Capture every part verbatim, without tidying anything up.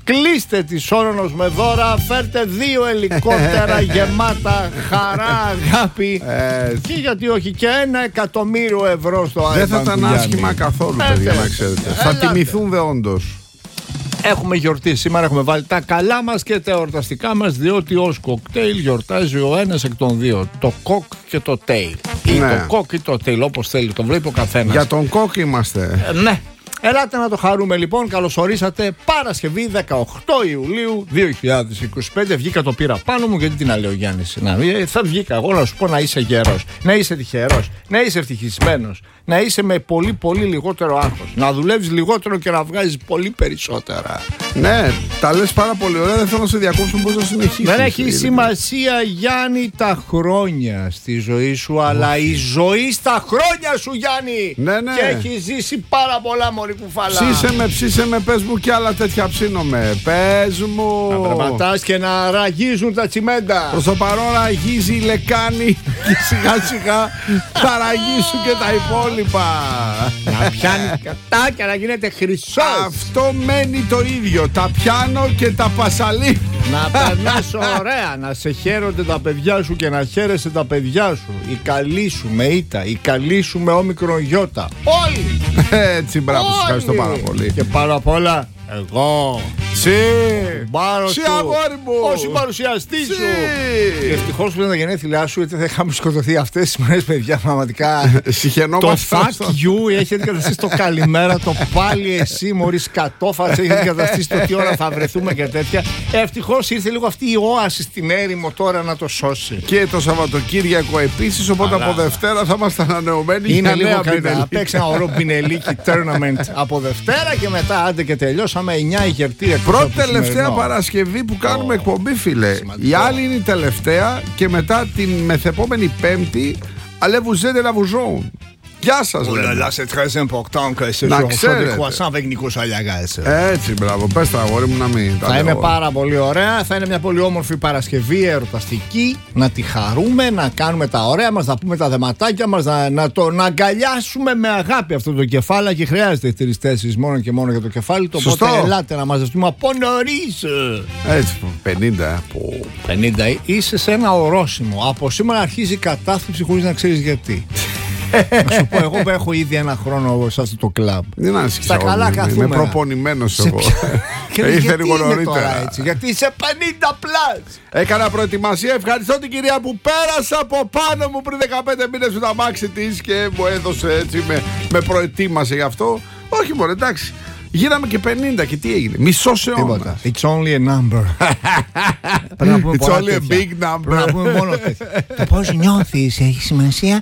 Κλείστε τη Σόρονος με δώρα. Φέρτε δύο ελικόπτερα γεμάτα χαρά, αγάπη. Ε, και γιατί όχι και ένα εκατομμύριο ευρώ στο iPhone. Δεν θα ήταν άσχημα καθόλου, παιδιά, να ξέρετε. Θα τιμηθούν δε όντως. Έχουμε γιορτή σήμερα, έχουμε βάλει τα καλά μας και τα εορταστικά μας, διότι ως κοκτέιλ γιορτάζει ο ένας εκ των δύο. Το κοκ και το τέιλ. Ή ναι. το κοκ ή το τέιλ, όπως θέλει, το βλέπει ο καθένας. Για τον κοκ είμαστε. Ε, ναι. Ελάτε να το χαρούμε λοιπόν. Καλωσορίσατε. Παρασκευή δεκαοκτώ Ιουλίου δύο χιλιάδες είκοσι πέντε. Βγήκα, το πήρα πάνω μου, γιατί την λέει ο Γιάννης. Να, θα βγήκα εγώ να σου πω να είσαι γερός, να είσαι τυχερός, να είσαι ευτυχισμένος, να είσαι με πολύ πολύ λιγότερο άγχος, να δουλεύεις λιγότερο και να βγάζεις πολύ περισσότερα. Ναι, τα λες πάρα πολύ ωραία. Δεν θέλω να σε διακόψω, πώς να συνεχίσεις. Δεν έχει σημασία, Γιάννη, τα χρόνια στη ζωή σου, αλλά η ζωή στα χρόνια σου, Γιάννη. Ναι, ναι. Και έχει ζήσει πάρα πολλά, μωρή κουφάλα. Ψήσε με, ψήσε με, πες μου κι άλλα τέτοια ψήνομαι. Πες μου. Να περπατάς και να ραγίζουν τα τσιμέντα. Προς το παρόν ραγίζει η λεκάνη και σιγά σιγά θα ραγίσουν και τα υπόλοιπα. Να πιάνει κατά και να γίνεται χρυσός. Αυτό μένει το ίδιο. Τα πιάνω και τα πασαλί. Να περνάς ωραία, να σε χαίρονται τα παιδιά σου και να χαίρεσαι τα παιδιά σου. Η καλή σου με ήττα, η καλή σου με όμικρον γιώτα. Όλοι. Έτσι, μπράβο, σας ευχαριστώ πάρα πολύ. Και πάρα απ' όλα, εγώ. Συ, Συ αγόρι μου. Ως συμπαρουσιαστή σου. Και ευτυχώς που είναι τα γενέθλιά σου, γιατί θα είχαμε σκοτωθεί αυτές τις μέρες, παιδιά. Πραγματικά. Το fuck you έχει αντικαταστήσει το καλημέρα. Το πάλι εσύ, μωρή σκατόφατσα, έχει αντικαταστήσει το τι ώρα θα βρεθούμε και τέτοια. Ευτυχώς ήρθε λίγο αυτή η όαση στην έρημο τώρα να το σώσει. Και το Σαββατοκύριακο επίσης. Οπότε αλλά από Δευτέρα θα είμαστε ανανεωμένοι. Είναι λίγο καλύτερα. Παίξει ένα ωραίο μπινελίκι tournament από Δευτέρα και μετά άντε και τελειώσαμε εννιά η γερτή. Πρώτη τελευταία Παρασκευή που κάνουμε oh, εκπομπή, φίλε. Σημαντικό. Η άλλη είναι η τελευταία και μετά την μεθεπόμενη Πέμπτη, allez vous aider la vous jaune. Γεια σας, oh là là, c'est très important que ce jour soit des croissants avec Νίκος Αλιαγάς. Έτσι, μπράβο, πες τα αγόρι μου να μην. Θα είναι πάρα πολύ ωραία, θα είναι μια πολύ όμορφη Παρασκευή εορταστική. Να τη χαρούμε, να κάνουμε τα ωραία μας, να πούμε τα δεματάκια μας, να, να το να αγκαλιάσουμε με αγάπη αυτό το κεφάλι. Και χρειάζεται τρεις τέσσερις μόνο και μόνο για το κεφάλι. Το σωστό. Οπότε ελάτε να μαζευτούμε από νωρίς. Έτσι, πενήντα. πενήντα είσαι σε ένα ορόσημο. Από σήμερα αρχίζει η κατάθλιψη χωρίς να ξέρεις γιατί. Να σου πω, εγώ που έχω ήδη ένα χρόνο σε αυτό το κλαμπ. Δεν άνοιξε. Στα καλά καθούμενα. Είμαι προπονημένος εγώ. Και ήρθε λίγο νωρίτερα. Έτσι, γιατί είσαι πενήντα πλάς. Έκανα προετοιμασία. Ευχαριστώ την κυρία που πέρασε από πάνω μου πριν δεκαπέντε μήνες με το αμάξι της και μου έδωσε έτσι, με, με προετοίμασε γι' αυτό. Όχι μόνο, εντάξει. Γίναμε και πενήντα και τι έγινε? Μισός αιώνα. It's only a number. It's only a big number. Πρέπει να πούμε μόνο το πώς νιώθεις έχει σημασία.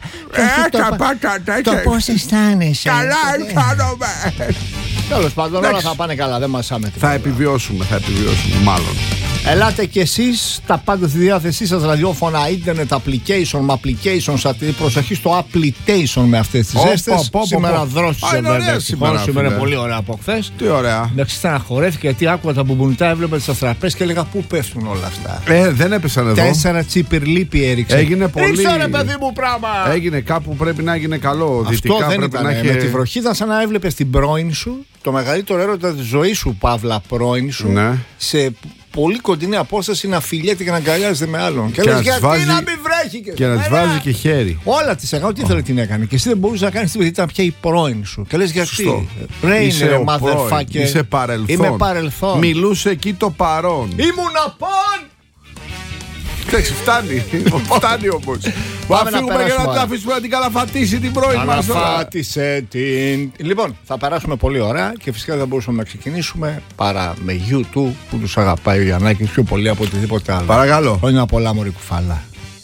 Το πώς αισθάνεσαι. Καλά αισθάνομαι. Τέλος πάντων, όλα θα πάνε καλά, δεν μας άμετρε. Θα επιβιώσουμε, θα επιβιώσουμε μάλλον. Ελάτε κι εσείς, τα πάντα στη διάθεσή σας, ραδιόφωνα, internet, application, με applications, προσοχή στο application με αυτές τις ζέστες. Σήμερα δρόσισε βέβαια, σήμερα είναι πολύ ωραία από χθες. Τι ωραία. Εντάξει, στεναχωρέθηκα γιατί άκουγα τα μπουμπουνιτά, έβλεπα τις αστραπές και έλεγα πού πέφτουν όλα αυτά. Ε, δεν έπεσαν εδώ. Τέσσερα τσιπυρλίπι έριξε. Έγινε πολύ. Ρίξε ρε παιδί μου πράγμα. Έγινε κάπου πρέπει να έγινε καλό. Αυτό δεν ήταν. Να είχε... Με τη βροχή ήταν σαν να έβλεπες την πρώην σου, το μεγαλύτερο έρωτα της ζωής σου, Παύλα, πρώην σου, ναι. Σε πολύ κοντινή απόσταση να φιλιέται και να αγκαλιάζεται με άλλον. Και, και λες γιατί βάζει... να μην βρέχει και, και να τη βάζει και χέρι. Όλα τη έκανε, ό,τι ήθελε την έκανε. Και εσύ δεν μπορούσε να κάνει τίποτα, ήταν πια η πρώην σου. Και λες γιατί. Είσαι motherfucker. Είσαι παρελθόν. Είμαι παρελθόν. Μιλούσε εκεί το παρόν. Ήμουν απόν! Εντάξει, φτάνει. Φτάνει όμως. Αφήνουμε για να την αφήσουμε να την καλαφατίσει την πρώην μας. Καλαφάτισε την. Λοιπόν, θα περάσουμε πολύ ωραία και φυσικά δεν μπορούσαμε να ξεκινήσουμε παρά με YouTube που τους αγαπάει ο Γιαννάκης πιο πολύ από οτιδήποτε άλλο. Παρακαλώ. Χρόνια πολλά, μωρή κουφάλα.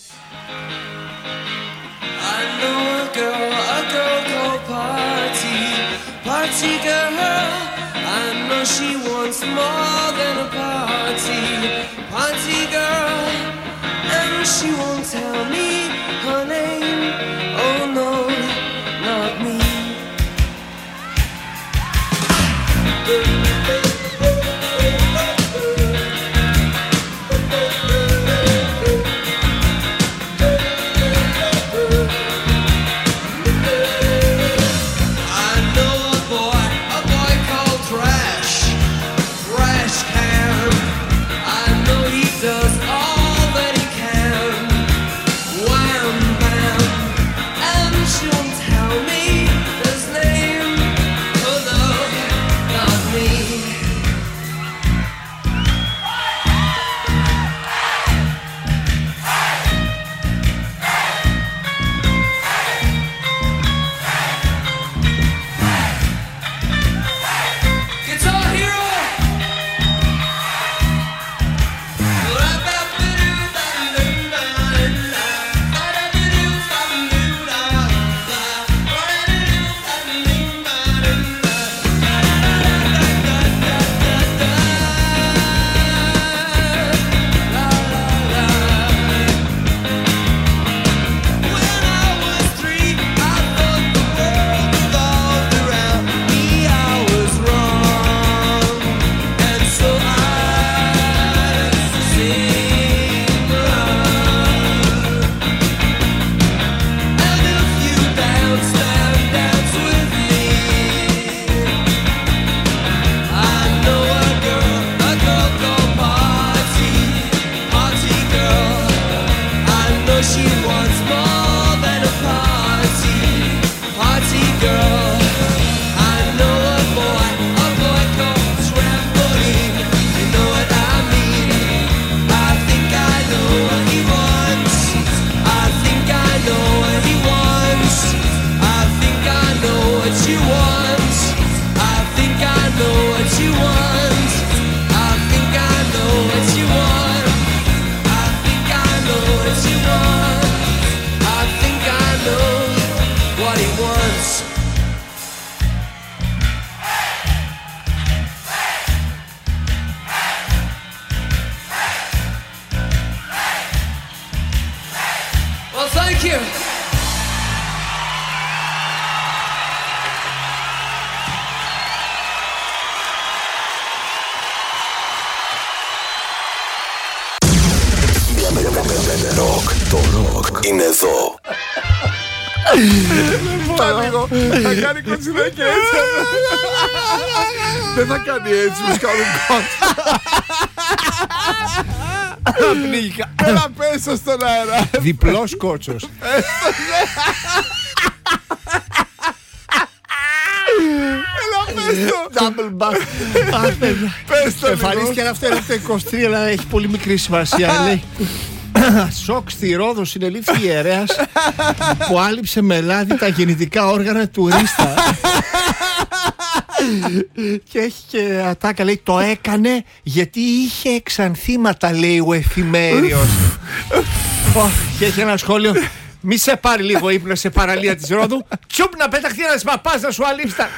She won't tell me her name. Oh no, not me. I know a boy, a boy called Trash. Trash Can. Thank you. Ροκ, το ροκ είναι εδώ. Λίγο, θα κάνει κοτσιδάκι έτσι. Δεν θα κάνει έτσι, μας κάνουν κότσο. Πνίγηκα. Έλα πες το στον αέρα. Διπλός κότσος. Έλα πες το. Double back. Πες το λίγο. Εμφανίστηκε αυτό το είκοσι τρία, αλλά έχει πολύ μικρή σημασία. Λέει σοκ στη Ρόδο, συνελήφθη ιερέας που άλυψε με λάδι τα γεννητικά όργανα του Ρίστα. Και έχει και ατάκα, λέει, το έκανε γιατί είχε εξανθήματα, λέει ο εφημέριος. Και έχει ένα σχόλιο. Μη σε πάρει λίγο ύπνο σε παραλία της Ρόδου. Τσουπ να πέταχτεί ένας παπάς να σου αλείψει τα...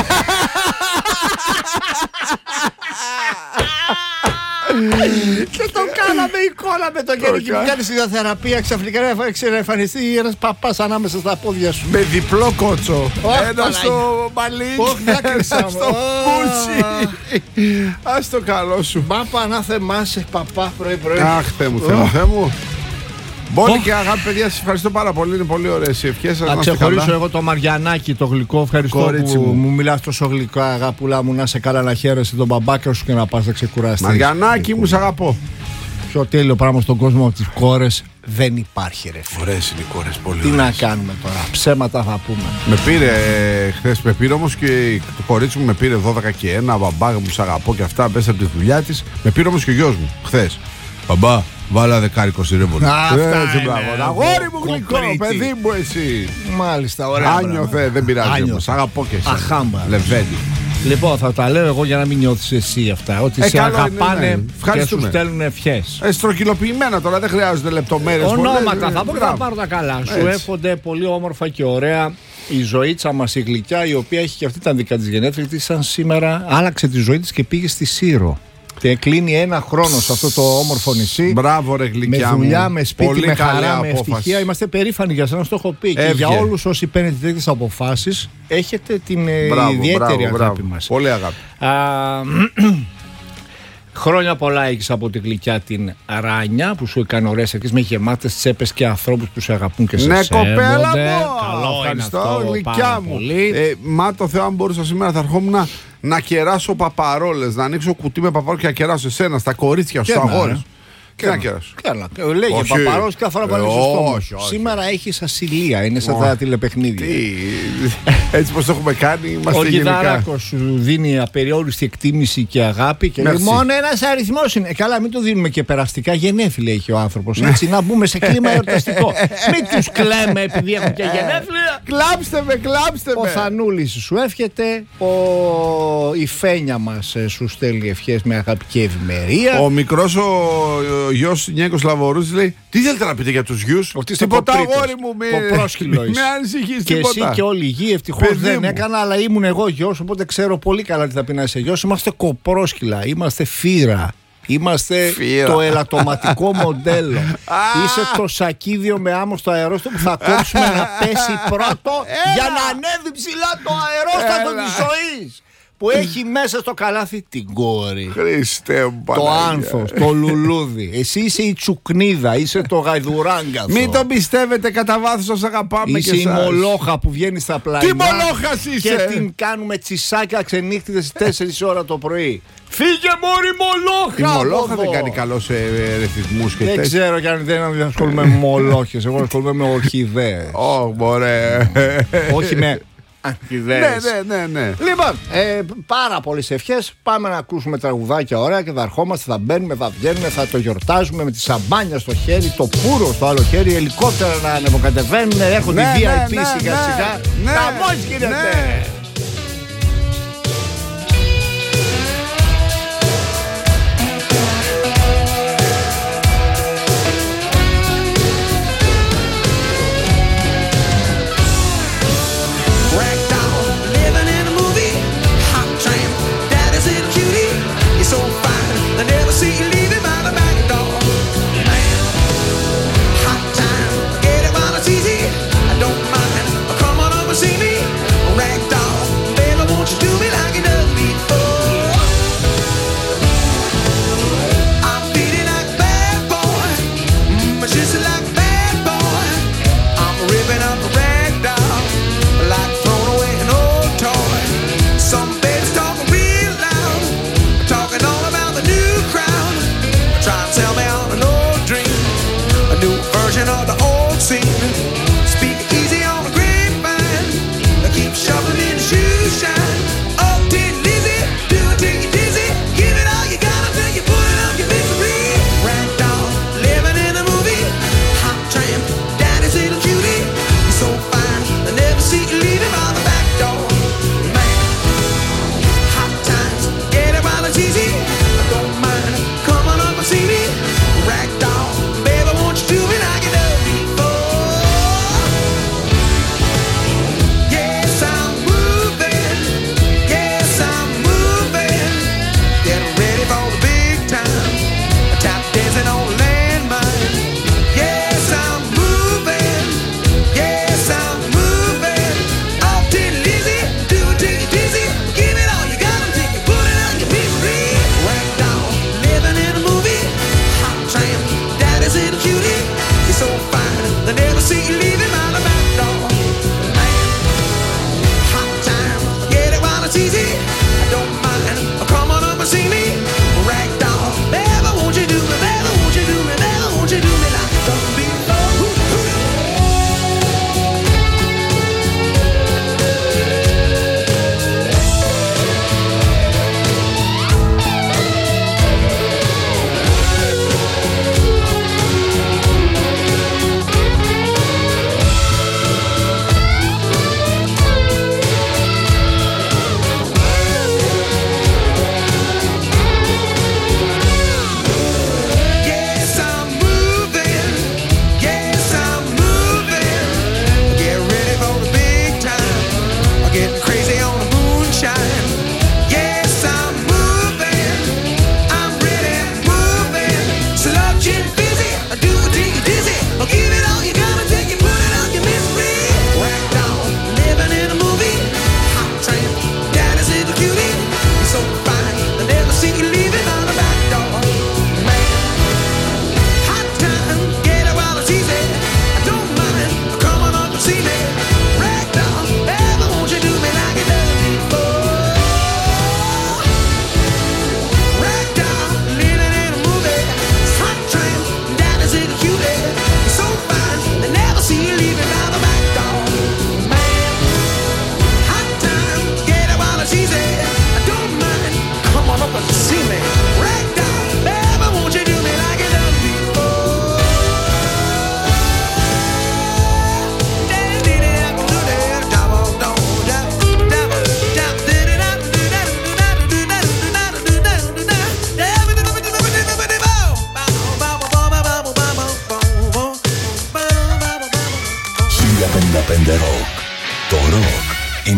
Και το κάναμε εικόνα με το χέρι και μου κάνει ιδιοθεραπεία. Ξαφνικά να εμφανιστεί ένας παπάς ανάμεσα στα πόδια σου. Με διπλό κότσο. Ένα στο μαλλί, ένα στο πούτσι. Ας το καλό σου. Πάπα να θεμάσαι παπά πρωί πρωί. Αχ, Θεέ μου, Θεέ μου, Θεέ μου. Μπόλι και αγάπη, παιδιά, σας ευχαριστώ πάρα πολύ. Είναι πολύ ωραίες οι ευχές σας. Να ξεχωρίσω εγώ το Μαριανάκι, το γλυκό. Ευχαριστώ Κορίτσι που μου. μου μιλάς τόσο γλυκά, αγάπουλά μου. Να σε καλά, να χαίρεσαι τον μπαμπάκα σου και να πας να ξεκουραστείς. Μαριανάκι μου, σ' αγαπώ. Πιο τέλειο πράγμα στον κόσμο από τις κόρες δεν υπάρχει, ρε φίλε. Ωραίες είναι οι κόρες, πολύ Τι ωραίες. να κάνουμε τώρα, ψέματα θα πούμε. Με πήρε χθες, με πήρε όμως και το κορίτσι μου με πήρε δώδεκα και ένα. Μπαμπά μου, σ' αγαπώ και αυτά. Πέσα από τη δουλειά της. Με πήρε όμως και ο γιος μου χθες. Μπαμπά, βάλα δεκάρικο σιρέμβολο. Αυτά Έτσι, είναι, μπράβο. Αγόρι μου γλυκό, κομπρίτη. παιδί μου εσύ. Μάλιστα, ωραία. Άνιωθε, δεν πειράζει. Άνιωθε. όμως. Σ' αγαπώ και εσύ. Αχάμπα. Λεβέντη. Λοιπόν, θα τα λέω εγώ για να μην νιώθεις εσύ αυτά. Ότι Ε, σε καλό είναι, αγαπάνε ναι. και σου Ευχαριστούμε. στέλνουν ευχές. Ε, στρογγυλοποιημένα τώρα, δεν χρειάζονται λεπτομέρειες. Ονόματα πολλές. θα πω και θα πάρω τα καλά. Σου Έτσι. εύχονται πολύ όμορφα και ωραία η ζωήτσα μας η γλυκιά, η οποία έχει και αυτή τα δικά της γενέθλια της. Σαν σήμερα άλλαξε τη ζωή της και πήγε στη Σύρο. Και κλείνει ένα χρόνο σε αυτό το όμορφο νησί. Μπράβο, ρε Με γλυκιά μου. δουλειά, με σπίτι, Πολύ με καλή χαρά, με απόφαση. ευτυχία. Είμαστε περήφανοι για σας, το έχω πει. Και Έβγε. για όλους όσοι παίρνετε τέτοιες αποφάσεις, έχετε την ε, Μπράβο, ιδιαίτερη μπράβο, αγάπη μπράβο. μας. Πολύ αγάπη. Α, χρόνια πολλά έχεις από τη γλυκιά την Ράνια που σου έκανε ωραίες ευχές με γεμάτες τσέπες και ανθρώπους που σε αγαπούν και σε Ναι, σέβονται. κοπέλα μου! Καλό είναι Ευχαριστώ, αυτό γλυκιά πάρα μου. πολύ. Ε, μα το Θεό, αν μπορούσα σήμερα θα ερχόμουν να, να κεράσω παπαρόλες, να ανοίξω κουτί με παπαρόλες και να κεράσω εσένα, στα κορίτσια σου, Και στα να, αγόρες. ρε. Και να κεράσω. Καλά, λέγε Όχι. παπαρός κάθε φορά που Ε, ανοίξεις το στόμα όχι, σου. όχι. Σήμερα έχεις ασυλία, είναι σαν Όχι. τα τηλεπαιχνίδια. Τι, έτσι πως το έχουμε κάνει, Ο είμαστε γενικά. Γιδαράκος σου δίνει απεριόριστη εκτίμηση και αγάπη και λέει Merci. μόνο ένας αριθμός είναι. Ε, καλά, μην το δίνουμε και περαστικά. Γενέθλια έχει ο άνθρωπος. Έτσι, να μπούμε σε κλίμα εορταστικό. Μην τους κλαίμε επειδή έχουν και γενέθλια. Κλάψτε με, κλάψτε Ο με. Θανούλης σου εύχεται. Ο... Η Φένια μας ε, σου στέλνει ευχές με αγάπη και ευημερία. Ο μικρός ο, ο γιος Νιέκος Λαβορούζης λέει: τι θέλετε να πείτε για τους γιους? Ότι είστε Τίποτα, κοπρίτες. αγόρι μου, με, Κοπρόσκυλο με είσαι. ανησυχείς Και τίποτα. εσύ και όλη η γη, ευτυχώς Παιδί δεν μου. έκανα, αλλά ήμουν εγώ γιος, οπότε ξέρω πολύ καλά τι θα πει να είσαι γιος. Είμαστε κοπρόσκυλα, είμαστε φύρα. Είμαστε Φύρα. το ελαττωματικό μοντέλο. Είσαι το σακίδιο με άμμο στο αερόστατο που θα κόψουμε να πέσει πρώτο για να ανέβει ψηλά το αερόστατο Έλα. της ζωής. Που έχει μέσα στο καλάθι την κόρη. Χριστέ μου, Το Παναγία. άνθος, το λουλούδι. Εσύ είσαι η τσουκνίδα, είσαι το γαϊδουράγκαθο. Μην τον πιστεύετε, κατά βάθος σας αγαπάμε Είσαι και η εσάς. μολόχα που βγαίνει στα πλαϊνά. Τι μολόχας είσαι? Και την κάνουμε τσισάκια ξενύχτιδες στις τέσσερις ώρα το πρωί. Φύγε μόρι μολόχα! Η μολόχα από δεν εδώ. κάνει καλό σε ε, ρυθμούς και Δεν τέτοια. ξέρω και αν δεν ασχολούμαι με μολόχες. Εγώ ασχολούμαι με ορχιδέες. Ω, μωρέ. Όχι με αρχιδέες. Ναι, ναι, ναι, ναι. Λοιπόν, ε, πάρα πολλές ευχές. Πάμε να ακούσουμε τραγουδάκια ωραία και θα ερχόμαστε, θα μπαίνουμε, θα βγαίνουμε, θα το γιορτάζουμε με τη σαμπάνια στο χέρι, το πουρο στο άλλο χέρι, ελικόπτερα να ανεβοκατεβαίνουν, έρχονται Ναι, οι βι ναι, άι πι ναι, σιγά ναι, σιγά. ναι, Χαμός γίνεται. ναι. Ragdoll, living in a movie. Hot tramp, daddy's a cutie. You're so fine, they never see you leaving by the back door. Man, hot time, get it while I see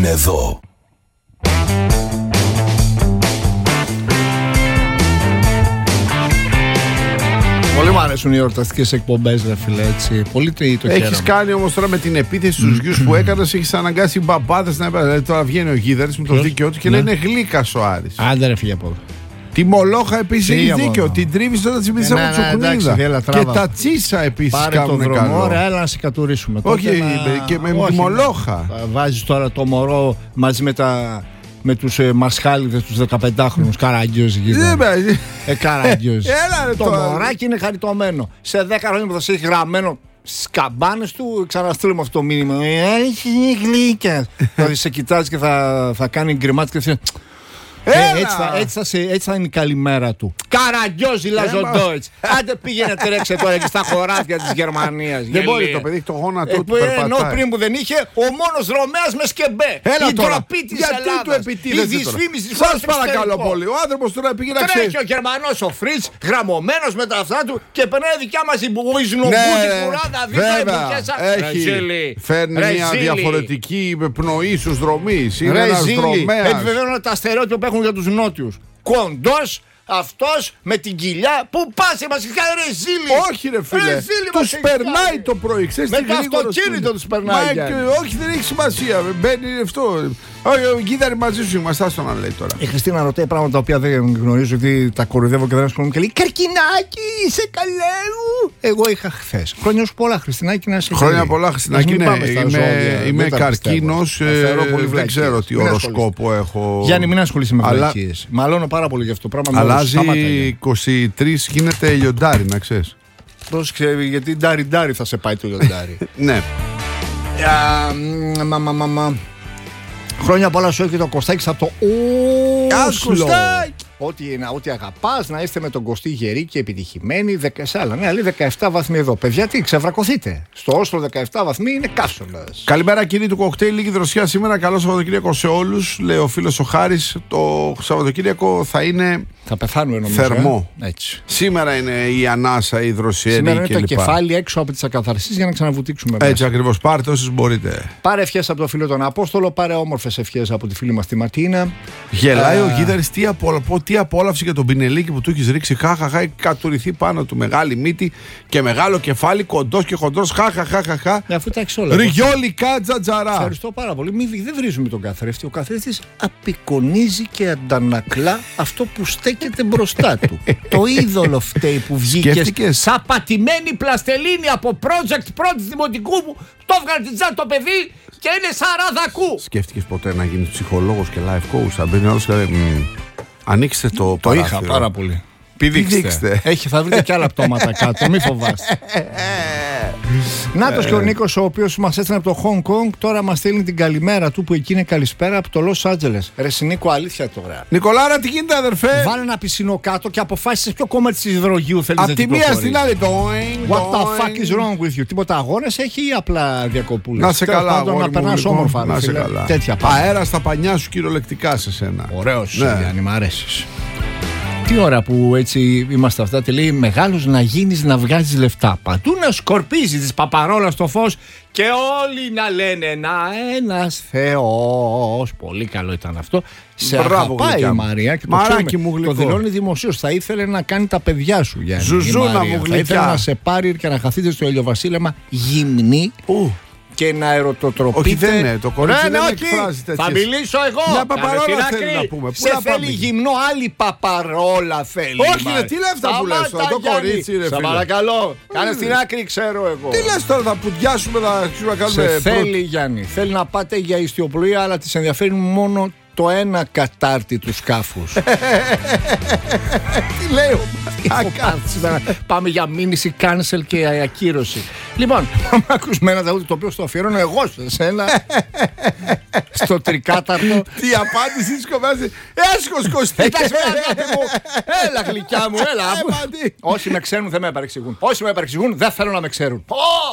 εδώ. Πολύ μου αρέσουν οι εορταστικές εκπομπές, ρε φίλε, έτσι. Πολύ το χαίρομαι. Έχεις κάνει όμως τώρα με την επίθεση στους γιους που έκανες, έχεις αναγκάσει οι μπαμπάδες να είπαν. Δηλαδή τώρα βγαίνει ο Γίδαρης με το δίκαιο του και λέει είναι γλύκας ο Άρης. Άντε ρε φίλε από εδώ. Τη Μολόχα επίσης έχει Φύγε δίκαιο. μόνο. Την τρίβεις όταν τη μίλησα Ναι, με ναι, τσουκνίδα. εντάξει, έλα, Και τράβα. τα τσίσα επίσης Πάρε το κάνουν δρόμο, καλό. ωραία, έλα να σε κατουρίσουμε. Όχι, Τότε να- και με όχι, τη Μολόχα. να- Βάζεις τώρα το μωρό μαζί με τα... με τους ε, μασχάλιδες τους δεκαπεντάχρονους καραγκιόζι Δεν γύρω. με- Ε, καραγκιόζι. Έλα, ρε, Το τώρα. μωράκι είναι χαριτωμένο. Σε δέκα χρόνια που θα σε έχει γραμμένο στις καμπάνες του, ξαναστείλουμε αυτό το μήνυμα. Ε, έχει γλύκες. Θα σε κοιτάζει και θα, θα κάνει γκριμάτες και θα... Ε, Έλα. έτσι, θα, έτσι, θα σε, έτσι θα είναι η καλημέρα του. Καραγκιόζι Λαζοντόιτς. Άντε πήγαινε τρέξε τώρα και στα χωράφια της Γερμανίας. Δεν μπορεί, το παιδί έχει το γόνατο Ε, του που, ε, ενώ περπατάει. πριν που δεν είχε, ο μόνος Ρωμαίος με σκεμπέ. Έλα η τώρα. ντροπή της Γιατί Ελλάδας. του επιτίθεται Η τώρα. δυσφήμιση της Σας χώρας στο παρακαλώ εξωτερικό. πολύ. Ο άνθρωπος τώρα πήγε να ξέρει. Τρέχει ο Γερμανός ο Φριτς, γραμμωμένος με τα αυτά του και περνάει δικιά μας η Μπουζνομπού, Ναι, την κουράδα, δίπλα η βέβαια. μπουκέσα. Έχει, Ρεζίλη. φέρνει μια Ρεζίλη. διαφορετική πνοή στους δρομείς. Είναι ένας Ρεζίλη. δρομέας. Επιβεβαιώνω τα στερεότυπα που έχουν για τους νότιους. Κοντός, αυτός με την κοιλιά. Πού πας, μας είχε κάνει ρεζίλη. Όχι ρε φίλε, Ρεζίλη μας τους έχει περνάει κάνει. το πρωί. Ξέρεις Με τι το γρήγορος αυτοκίνητο που είναι. τους περνάει, Μα, Γιάννη. και- Όχι, δεν έχει σημασία. Μπαίνει αυτό. Όχι, ο Γίδαρη μαζί σου είμαστε, άστο να λέει τώρα. Η Χριστίνα ρωτάει πράγματα τα οποία δεν γνωρίζω, ότι τα κοροϊδεύω και δεν ασχολούμαι. Και λέει Καρκινάκι, είσαι καλά μου. Εγώ είχα χθες. Χρόνια σου πολλά, Χριστινάκι, να είσαι Χρόνια καλή. πολλά, Ας Χριστινάκη. μην Ναι, πάμε στα είμαι, ζώδια, είμαι δεν τα καρκίνος. πιστεύω. ε, Αφαιρώ πολύ δεν βλακίες. ξέρω τι Μην οροσκόπο έχω. Γιάννη, μην ασχολείσαι με Αλλά- βλακίες. Μαλώνω πάρα πολύ γι' αυτό το πράγμα. με Αλλάζει στάματα, Γιάννη. είκοσι τρεις, γίνεται λιοντάρι, να ξέρεις. Πρόσεξε, γιατί ντάρι ντάρι θα σε πάει το λιοντάρι. Ναι. Α, μ, μα, μα, μα, μα. Χρόνια πολλά σου έχει το Κωστάκης από το Γεια σου, Όσλο. Κωστάκη. Ό,τι, να- ό,τι αγαπάς, να είστε με τον Κωστή γεροί και επιτυχημένοι. Δεκα, σε άλλα, ναι, άλλη δεκαεπτά βαθμοί εδώ. Παιδιά, τι, ξεβρακωθείτε. Στο Όσλο δεκαεπτά βαθμοί είναι καύσωνας. Καλημέρα κύριε του κοκτέιλ, λίγη δροσιά σήμερα. Καλό Σαββατοκύριακο σε όλους. Λέει ο φίλος ο Χάρης. Το Σαββατοκύριακο θα είναι Θα πεθάνουμε νομίζω. θερμό. Ε? Έτσι. Σήμερα είναι η ανάσα, η δροσιέρη Σήμερα είναι το κλπ. κεφάλι έξω από τις ακαθαρσίες για να ξαναβουτήξουμε. Έτσι μέσα. ακριβώς. Πάρτε όσες μπορείτε. Πάρε ευχές από το φίλο τον Απόστολο, πάρε όμορφες ευχές από τη φίλη μας τη Ματίνα. Γελάει Α. ο Γίδαρης, τι, απόλα, πω, τι απόλαυση για τον πινελίκι που του έχει ρίξει. Χαχαχά, έχει κατουριθεί πάνω του. Μεγάλη μύτη και μεγάλο κεφάλι, κοντός και χοντρός. Χαχαχά. Ε, αφού τα έχεις όλα. Ριγιόλικα τζατζαρά. Ευχαριστώ πάρα πολύ. Μη, δεν βρίζουμε τον καθρέφτη. Ο καθρέφτης απεικονίζει και αντανακλά αυτό που στέκεται μπροστά του. Το είδωλο φταίει που βγήκε Σκέφτηκες? σαν πατημένη πλαστελίνη από project πρώτης δημοτικού μου. Το έβγαλε την τσάντα το παιδί και είναι σαραδακού. Σκέφτηκες ποτέ να γίνεις ψυχολόγος και life coach? Θα μπαίνει όλος και λέει «Μμ, ανοίξτε το Το παράθυρο». είχα πάρα πολύ. Πηδήξτε. Πηδήξτε. Έχει, θα βρείτε και άλλα πτώματα κάτω, μη φοβάστε. Νάτος και ο Νίκος, ο οποίος μας έστειλε από το Hong Kong, τώρα μας στέλνει την καλημέρα του που εκεί είναι καλησπέρα από το Los Angeles. Ρε Νίκο, αλήθεια τώρα. Νικολάρα, τι γίνεται αδερφέ? Βάλε ένα πισινό κάτω και αποφάσισε ποιο κόμμα της υδρογείου θέλεις Απ' να τη μία στην κυκλοφορείς. άλλη. Doing, What the doing. fuck is wrong with you? Τίποτα αγώνες έχει ή απλά διακοπούλες? Να σε Τέλος καλά, πάντων, αγόρι να μου, περνάς λοιπόν. όμορφα. ρε Να σε φίλε. καλά. Τέτοια πάντα. Αέρα στα πανιά σου κυριολεκτικά σε σένα. Ωραίος, Ναι. Γιάννη, μ' αρέσεις. Τι ώρα που έτσι είμαστε αυτά, τι λέει, μεγάλος να γίνεις να βγάζεις λεφτά. Παντού να σκορπίζεις της παπαρόλας στο φως και όλοι να λένε να ένας Θεός. Πολύ καλό ήταν αυτό. Σε Μπράβο, αγαπάει γλυκιά η μου. Μαρία και το, Μαράκι ξέρουμε. μου γλυκό. Το δηλώνει δημοσίως. Θα ήθελε να κάνει τα παιδιά σου, Γιάννη. Ζουζούνα η Μαρία. μου Θα γλυκιά. ήθελε να σε πάρει και να χαθείτε στο ηλιοβασίλεμα γυμνή. Ου. Και να ερωτοτροπείτε. Όχι, δεν είναι. Το κορίτσι Ναι, δεν ναι, εκφράζει όχι. τέτοιες. Θα μιλήσω εγώ. Μια παπαρόλα Κάνε στην θέλει άκρη. να πούμε. Πού Σε να θέλει πάμε? γυμνό, άλλη παπαρόλα θέλει. Όχι, ρε, τι λέει αυτά που λες τώρα, Σταμάτα, το Γιάννη. κορίτσι, ρε, Σε φίλε. παρακαλώ. Κάνε στην άκρη, ξέρω εγώ. Τι λες τώρα, θα πουδιάσουμε, θα αρχίσουμε να κάνουμε. Σε θέλει, Γιάννη. Θέλει να πάτε για ιστιοπλοεία, αλλά της ενδιαφέρει μόνο το ένα κατάρτι του σκάφους. Τι λέει ο Μάκας. Πάμε για μήνυση, cancel και ακύρωση. Λοιπόν, πάμε να ακούσουμε ένα τραγούδι το οποίο στο αφιερώνω εγώ σε σένα. Στο τρικάταρτο. Τι απάντηση της κομμάτια. Έσχος Κωστή. Εντάξει, αγάπη μου. Έλα, γλυκιά μου, έλα. Ε, μαντί. Όσοι με ξέρουν δεν με παρεξηγούν. Όσοι με παρεξηγούν δεν θέλω να με ξέρουν.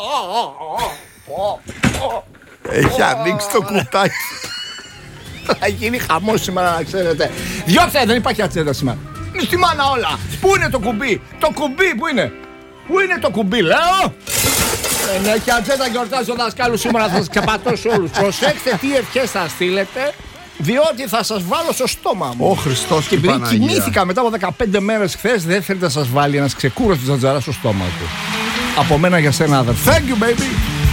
Έχει ανοίξει το κουτάκι. Θα γίνει χαμός σήμερα, να ξέρετε. Διώξτε, δεν υπάρχει ατσέτα σήμερα. Είναι στη μάνα όλα. Πού είναι το κουμπί? Το κουμπί, πού είναι? Πού είναι το κουμπί, λέω? Δεν έχει ατζέντα, γιορτάζει ο δασκάλου σήμερα, θα σας καπατώσω όλους. Προσέξτε τι ευχές θα στείλετε, διότι θα σας βάλω στο στόμα μου. Ω Χριστός και Και επειδή Παναγία. κοιμήθηκα μετά από δεκαπέντε μέρες χθες, δεν θέλετε να σας βάλει ένας ξεκούραστος τζατζαράς στο στόμα του. Από μένα για σένα, αδερφέ. Thank you, baby.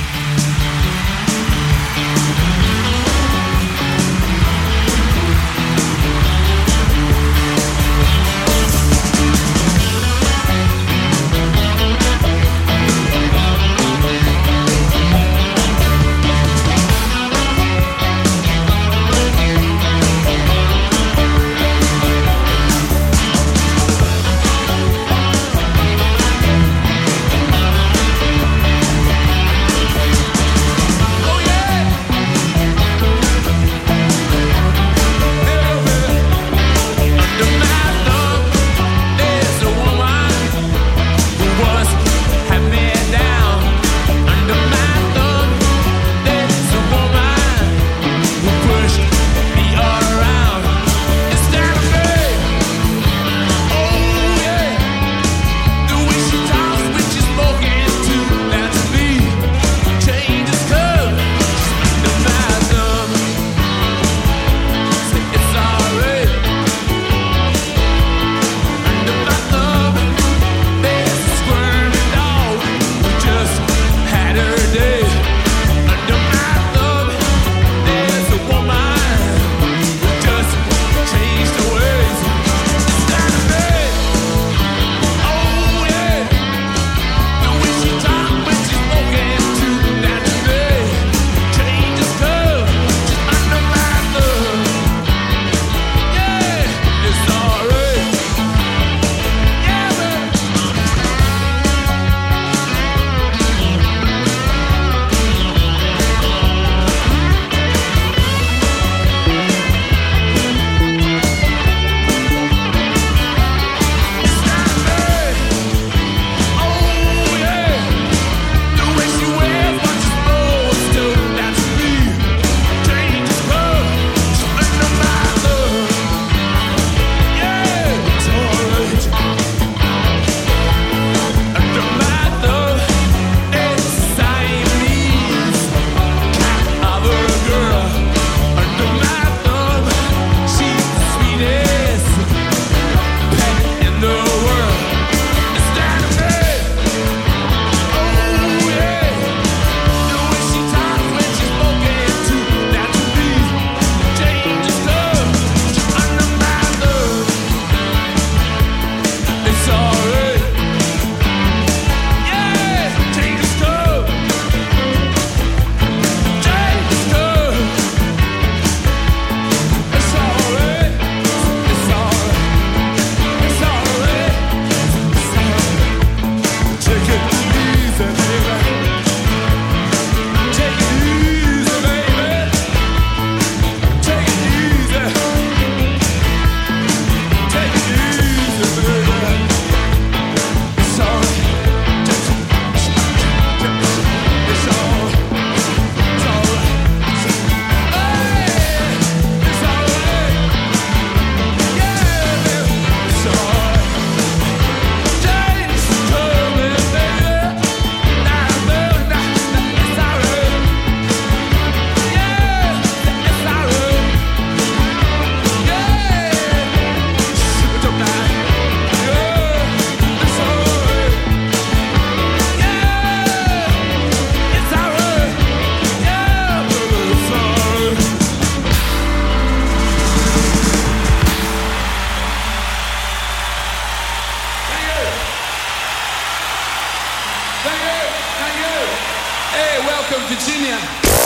Welcome, Virginia.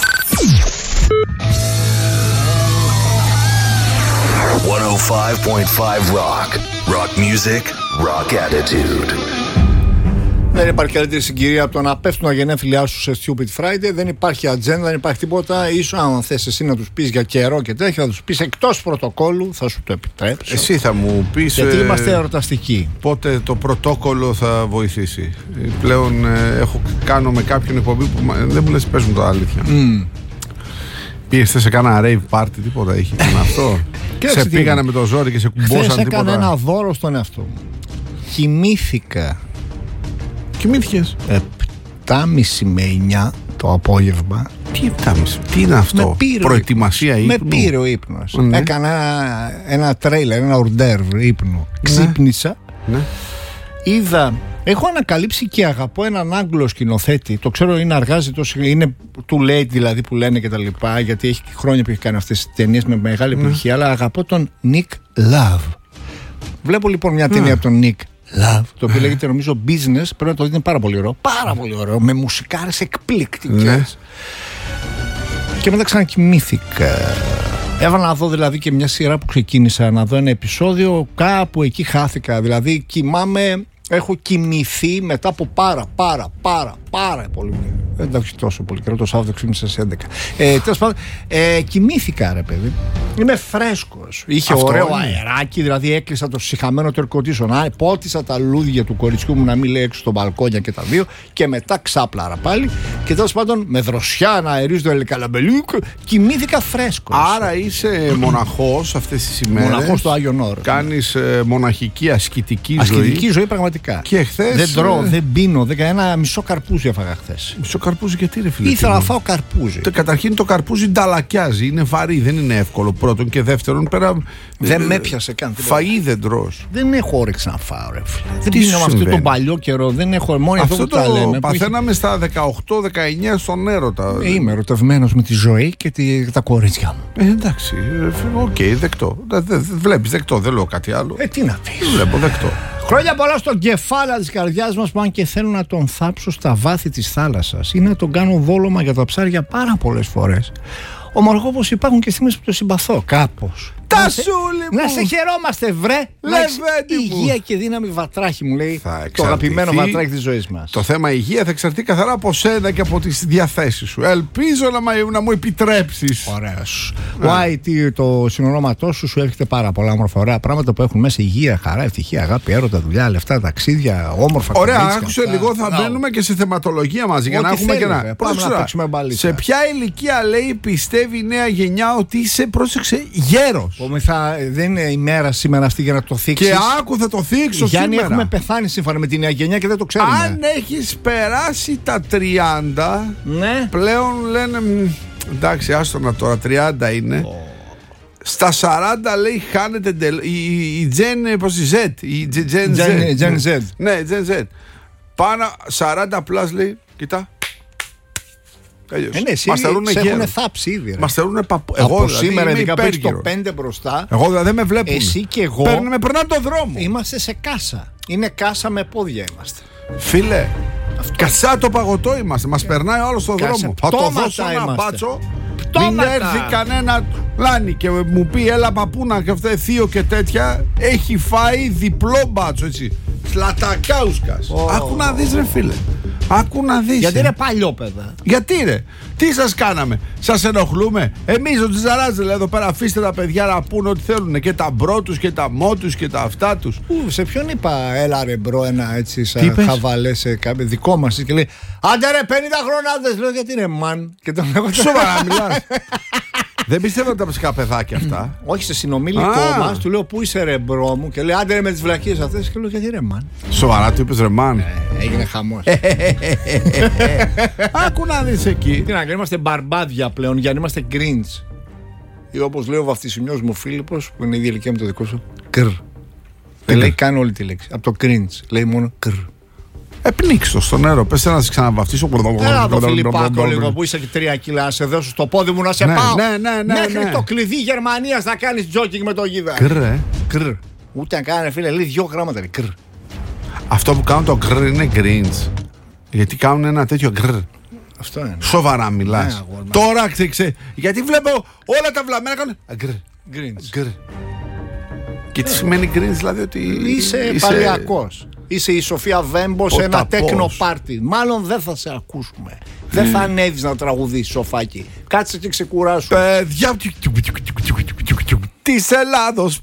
εκατόν πέντε κόμμα πέντε Rock. Rock music, rock attitude. Δεν υπάρχει καλύτερη συγκυρία από το να πέφτουν τα γενέθλιά σου σε Stupid Friday. Δεν υπάρχει ατζέντα, δεν υπάρχει τίποτα. Ίσως αν θες εσύ να τους πεις για καιρό και τέτοια, θα τους πεις εκτός πρωτοκόλλου, θα σου το επιτρέψω. Εσύ θα μου πεις. Γιατί ε, είμαστε ερωταστικοί. Πότε το πρωτόκολλο θα βοηθήσει. Πλέον ε, έχω κάνω με κάποιον εκπομπή που ε, δεν μου λες, πες μου το αλήθεια. Mm. Πήγες σε κάνα rave party, τίποτα είχε με αυτό. Σε πήγανε με το ζόρι και σε κουμπόσαν τίποτα. τίποτα. Έκανα ένα δώρο στον εαυτό μου. Κοιμήθηκα. Κοιμήθηκες. Ε, επτά και μισή με εννιά το απόγευμα. Τι επτά και μισή, τι είναι αυτό? Προετοιμασία ύπνου? Με πήρε ο ύπνος. Ναι. Έκανα ένα, ένα τρέιλερ, ένα ορντέρ ύπνου. Ξύπνησα. Ναι. Είδα. Έχω ανακαλύψει και αγαπώ έναν Άγγλο σκηνοθέτη. Το ξέρω, είναι αργάζει τόσο. Είναι too late δηλαδή που λένε και τα λοιπά. Γιατί έχει χρόνια που έχει κάνει αυτές τις ταινίες με μεγάλη επιτυχία. Αλλά αγαπώ τον Nick Love. Βλέπω λοιπόν μια ταινία από τον Nick Love, το οποίο λέγεται νομίζω Business. Πρέπει να το δείτε, είναι πάρα πολύ ωραίο. Πάρα πολύ ωραίο. Με μουσικάρες εκπληκτικές. Ναι. Και μετά ξανακοιμήθηκα. Έβαλα να δω δηλαδή και μια σειρά που ξεκίνησα να δω ένα επεισόδιο. Κάπου εκεί χάθηκα. Δηλαδή κοιμάμαι. Έχω κοιμηθεί μετά από πάρα πάρα πάρα πάρα πολύ. Δεν τα έχει τόσο πολύ καιρό. Το Σάββατο ξύπνησα στις έντεκα. Ε, τέλος πάντων, ε, κοιμήθηκα ρε παιδί. Είμαι φρέσκος. Είχε αυτό ωραίο είναι. αεράκι, δηλαδή έκλεισα το σιχαμένο το air condition. Πότισα τα λούδια του κοριτσιού μου να μην λέει έξω στο μπαλκόνια και τα δύο. Και μετά ξάπλαρα πάλι. Και τέλος πάντων με δροσιά να αερίζει το ελεκαλαμπελούκ. Κοιμήθηκα φρέσκος. Άρα είσαι μοναχός αυτές τις ημέρες. Μοναχός στο Άγιον Όρος. Κάνεις ε, μοναχική ασκητική, Ασκητική ζωή. ζωή πραγματικά. Και χθες, δεν τρώω, ε, δεν πίνω. Δεν κάνω ένα μισό καρπούζι έφαγα χθες. Μισό καρπούζι γιατί ρε φίλε? Ήθελα τι να είναι? φάω καρπούζι. Το- Καταρχήν το καρπούζι νταλακιάζει. Είναι βαρύ, δεν είναι εύκολο. Πρώτον και δεύτερον, πέρα. Δεν ε, με έπιασε καν. τίποτα. Φαΐ δεν τρως. Δεν έχω όρεξη να φάω, ρε φίλε. Δεν Τι πίνω σου με αυτό συμβαίνει? τον παλιό καιρό. Δεν έχω μόνο Αυτό εδώ που τα το λέμε. που έχει- παθαίναμε στα δεκαοκτώ δεκαεννιά στον έρωτα. Ε, Είμαι ερωτευμένος με τη ζωή και τη, τα κορίτσια μου. Ε, εντάξει, ε, οκ, δεκτό. Δε- δε- Βλέπεις, δεκτό, δεν λέω κάτι άλλο. Ε, τι να πεις. Βλέπω, δεκτό. Χρόνια πολλά στον κεφάλα της καρδιάς μας που αν και θέλω να τον θάψω στα βάθη της θάλασσας ή να τον κάνω δόλωμα για τα ψάρια πάρα πολλές φορές. Ομολογώ πως υπάρχουν και στιγμές που το συμπαθώ κάπως. Τα Να σε- σούλη μου! Να σε χαιρόμαστε βρε. Να έχεις Λεβέντη μου! υγεία και δύναμη βατράχη μου λέει. Θα Το εξαρτηθεί- αγαπημένο βατράχη της ζωής μας. Το θέμα υγεία θα εξαρτεί καθαρά από σένα και από τις διαθέσεις σου. Ελπίζω να, μα- να μου επιτρέψεις. Ωραίος. Ο άι τι, το συνονόματό σου, σου έρχεται πάρα πολλά όμορφα ωραία πράγματα που έχουν μέσα υγεία, χαρά, ευτυχία, αγάπη, έρωτα, δουλειά, λεφτά, ταξίδια, όμορφα. Ωραία, κορίτσια, άκουσε αυτά. λίγο, θα Μπράβο. μπαίνουμε και σε θεματολογία μαζί για Ό,τι να έχουμε θέλει, και να. βέβαια. Πάμε Πρόσεξε να τώρα. παίξουμε μπαλίτσα. Σε ποια ηλικία λέει πιστεύει η νέα γενιά ότι είσαι, πρόσεξε, γέρος? Πούμε, θα, δεν είναι η μέρα σήμερα αυτή για να το θίξεις. Και άκου, θα το θίξω Γιάννη, σήμερα. έχουμε πεθάνει σύμφωνα με τη νέα γενιά και δεν το ξέρουμε. Αν έχεις περάσει τα τριάντα, Ναι. πλέον λένε. μ, Εντάξει, άστονα τώρα, τριάντα είναι. Στα σαράντα λέει χάνεται εντελώς. Η, η, η Gen, πώς η Z, η Gen, Gen Z. Gen- Gen Z. Ναι, Gen Z. Πάνω σαράντα plus λέει, κοιτά. Τέλειος. Ε, ναι, εσύ Μας θεωρούνε σε γέρος. έχουν θάψει ήδη. ρε. Μας θεωρούνε παππού. Από Εγώ δηλαδή σήμερα, είμαι ειδικά που έχεις το υπέργυρος. πέντε μπροστά, Εγώ δηλαδή δεν με βλέπουν. εσύ και εγώ Παίρνουν, με περνάνε τον δρόμο. είμαστε σε κάσα. Είναι κάσα με πόδια είμαστε. Φίλε, κασά το παγωτό είμαστε. Μας περνάει όλο στον Κάσα δρόμο. Θα το πτώματα δώσω ένα είμαστε. μπάτσο. Μην Πτώματα. έρθει κανένα λάνι και μου πει έλα παππούνα και αυτά θείο και τέτοια. Έχει φάει διπλό μπάτσο έτσι. Σλατακάουσκας. Ω. Άκου να δεις ρε φίλε. Άκου να δεις. Γιατί ε. είναι παλιόπαιδα. Γιατί ρε, τι σας κάναμε, σας ενοχλούμε? Εμείς ο Τζιζαράς λέει εδώ πέρα, αφήστε τα παιδιά να πούνε ό,τι θέλουν. Και τα μπρο τους και τα μό τους και τα αυτά τους. Ου, σε ποιον είπα, έλα ρε μπρο, ένα έτσι Τι σαν είπες? χαβαλέ σε κάποιο δικό μας και λέει άντε ρε πενήντα χρονάδες, λέω γιατί είναι μαν και τον λέω Σοβαρά μιλάς? Δεν πιστεύω τα ψυχά παιδάκια αυτά. όχι σε συνομιλικό Α. μας, του λέω πού είσαι ρε μπρο μου και λέει άντε ρε με τις βλακίες αυτές και λέω γιατί ρε μαν. Σοβαρά του είπες ρε μάν. Έγινε χαμός. Άκου να δεις εκεί. Τι να κάνουμε, είμαστε μπαρμπάδια πλέον, γιατί είμαστε γκριντς. Ή όπως λέει ο βαφτισιμιός μου Φίλιππος, που είναι η ίδια ηλικία με το δικό σου, κρ. Δεν λέει καν όλη τη λέξη. Από το γκριντς λέει μόνο κρ. Επνίξω στο νερό. Πες να σε ξαναβαφτίσω. Έλα το Φιλιππάκο λίγο που είσαι και τρία κιλά, να σε δώσω στο πόδι μου να σε Ναι, πάω. ναι, ναι, ναι, Μέχρι ναι. το κλειδί Γερμανίας να κάνεις τζόκινγκ με το γίδα. Κρε. Κρ. Ούτε αν κάνει φίλε, λέει δυο γράμματα. Κρ. Αυτό που κάνουν το γκρ είναι γκριντς. Γιατί κάνουν ένα τέτοιο γκρ. Αυτό είναι. Σοβαρά μιλάς. Ναι, αγόρι μου. Τώρα ξέρεις. Γιατί βλέπω όλα τα βλαμμένα κάνουν γκρ. Γκριντς. Γκρ. Και τι σημαίνει γκριντς, δηλαδή ότι. Είσαι παλιακός. Είσαι η Σοφία Βέμπο σε ένα Ποταπός. τέκνο πάρτι. Μάλλον δεν θα σε ακούσουμε. Δεν θα ανέβεις να τραγουδήσεις σοφάκι. Κάτσε και ξεκουράσου. Παιδιά της Ελλάδος.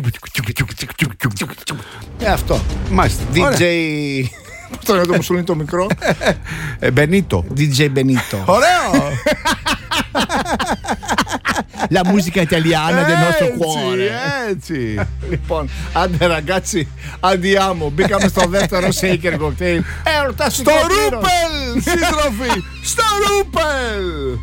Ε, αυτό. Μάλιστα. ντι τζέι. Ωραία. Πώς το λένε το μουσουλίνι το μικρό. Ε, Μπενίτο. ντι τζέι Benito. Ωραίο. La musica italiana del nostro cuore. Έτσι. Λοιπόν, άντε ραγκάτσι, αντιάμω. Μπήκαμε στο δεύτερο shaker cocktail. Έρωτα Στο Ρούπελ, σύντροφοι! Στο Ρούπελ!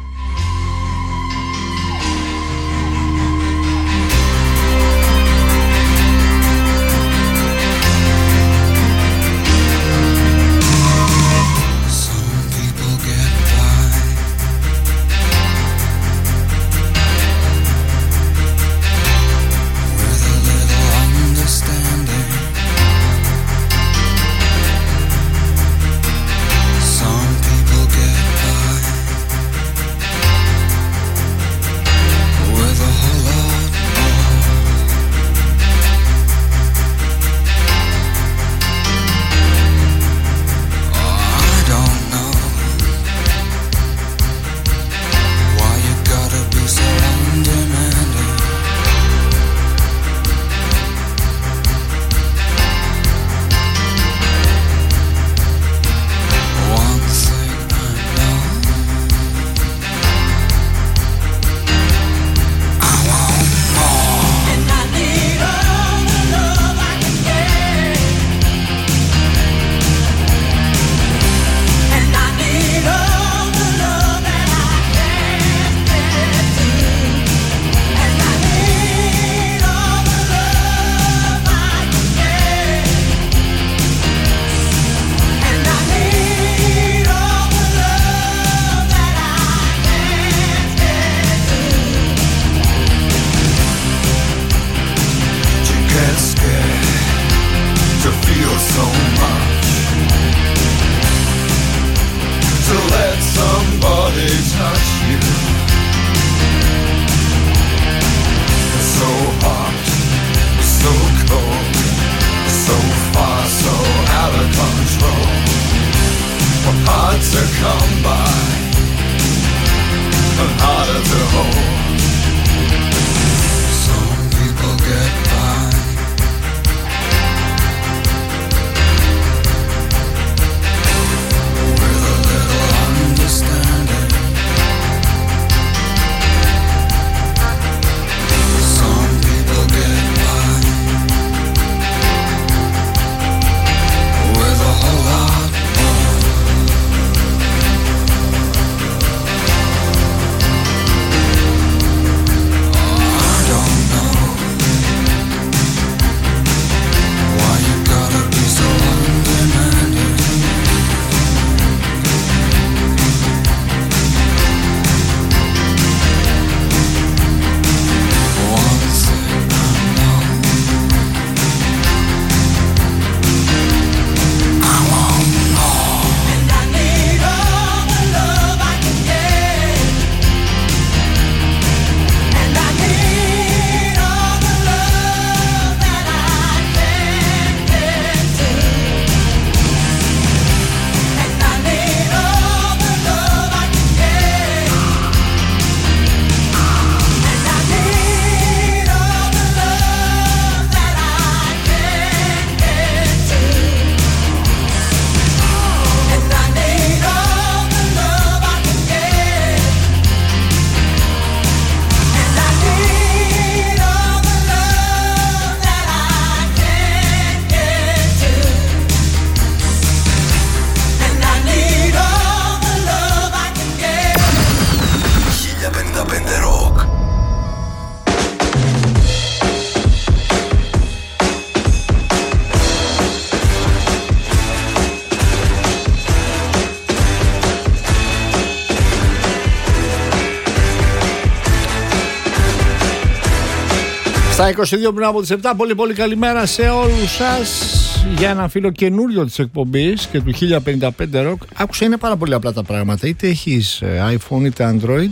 Στα είκοσι δύο πριν από τις επτά, πολύ πολύ καλημέρα σε όλους σας. Για ένα φίλο καινούριο της εκπομπής και του χίλια πενήντα πέντε Rock. Άκουσα, είναι πάρα πολύ απλά τα πράγματα. Είτε έχεις iPhone είτε Android,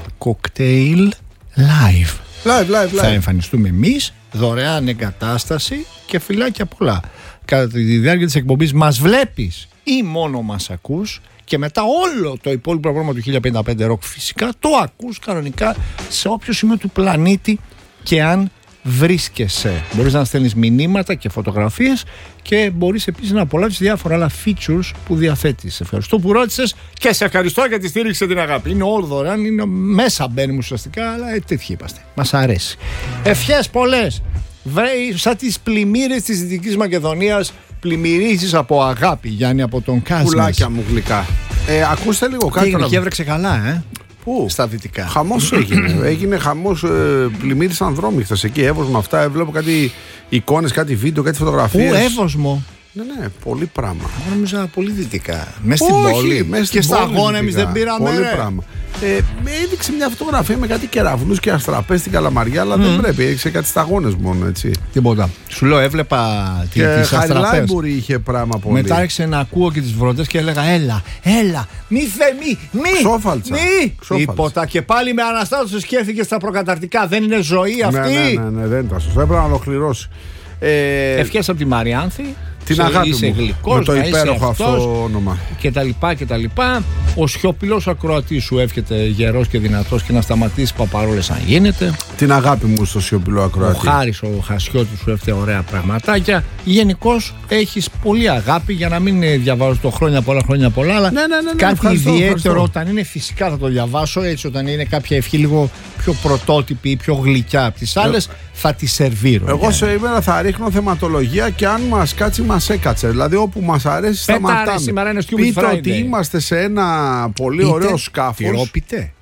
Cocktail Live. Live, live, live. Θα εμφανιστούμε εμείς, δωρεάν εγκατάσταση και φιλάκια πολλά. Κατά τη διάρκεια της εκπομπής μας βλέπεις ή μόνο μας ακούς. Και μετά όλο το υπόλοιπο πρόγραμμα του χίλια πενήντα πέντε Rock φυσικά το ακούς κανονικά σε όποιο σημείο του πλανήτη και αν βρίσκεσαι. Μπορείς να στέλνεις μηνύματα και φωτογραφίες και μπορείς επίσης να απολαύσεις διάφορα άλλα features που διαθέτεις. Σε ευχαριστώ που ρώτησες και σε ευχαριστώ για τη στήριξη και την αγάπη. Είναι όλο δωρεάν, είναι μέσα μπαίνουμε ουσιαστικά, αλλά τέτοιοι είμαστε. Μας αρέσει. Ευχές πολλές. Βρέει σαν τις πλημμύρες της Δυτικής Μακεδονίας, πλημμυρίζεις από αγάπη, Γιάννη, από τον Κάσμες. Πουλάκια μου γλυκά. Ε, ακούστε λίγο κάτι. Και, και έβρεξε καλά, ε. Πού? Στα δυτικά. Χαμός έγινε. έγινε χαμός, ε, πλημμύρισαν δρόμοι χθες εκεί. Εύωσμο αυτά. Βλέπω κάτι εικόνες, κάτι βίντεο, κάτι φωτογραφίες. Πού, Εύωσμο? Ναι, ναι, πολύ πράγμα. Νόμιζα πολύ δυτικά. Μέσα στην πόλη. Μες και στην στα πόλη αγώνα εμείς δυτικά. δεν πήραμε. Πολύ ρε. πράγμα. Ε, με έδειξε μια φωτογραφία με κάτι κεραυνούς και αστραπές στην Καλαμαριά, αλλά mm. δεν πρέπει. Έδειξε κάτι σταγόνες μόνο, έτσι. Τίποτα. Σου λέω, έβλεπα τις αστραπές. Χαριλάιμπουρη είχε πράγμα πολύ. Μετά άρχισε να ακούω και τις βροντές και έλεγα έλα, έλα, μη θε, μη, μη. Ξόφαλτσα. Μη. Ξόφαλτσα. Τίποτα. Και πάλι με αναστάτωση σκέφτηκε στα προκαταρτικά. Δεν είναι ζωή αυτή. Ναι, ναι, ναι, ναι, δεν ήταν σωστό. Έπρεπε να ολοκληρώσει. Ε, Ευχές από τη Μαριάνθη. Την σε, αγάπη είσαι μου, γλυκός, με το να υπέροχο είσαι αυτό αυτός, όνομα. Και τα λοιπά και τα λοιπά. Ο σιωπηλός ακροατής σου εύχεται γερός και δυνατός και να σταματήσει παπαρόλες αν γίνεται. Την αγάπη μου στο σιωπηλό Ο ακροατή. Χάρης ο Χασιώτης σου εύχεται ωραία πραγματάκια. Γενικώς έχεις πολύ αγάπη, για να μην ε, διαβάζω το χρόνια πολλά χρόνια πολλά, αλλά Ναι, ναι, ναι, ναι, κάτι ευχαριστώ, ιδιαίτερο ευχαριστώ. όταν είναι, φυσικά θα το διαβάσω, έτσι όταν είναι κάποια ευχή λίγο πιο πρωτότυπη ή πιο γλυκιά από τις άλλες, θα τη σερβίρω. Εγώ Γιάννη. σήμερα θα ρίχνω θεματολογία και αν μας κάτσει μας έκατσε. Δηλαδή όπου μας αρέσει Πέτα, σταματάμε. ρε, σήμερα είναι Stupid Πείτε Friday. ότι είμαστε σε ένα πολύ Είτε ωραίο σκάφος. τυρόπιτε.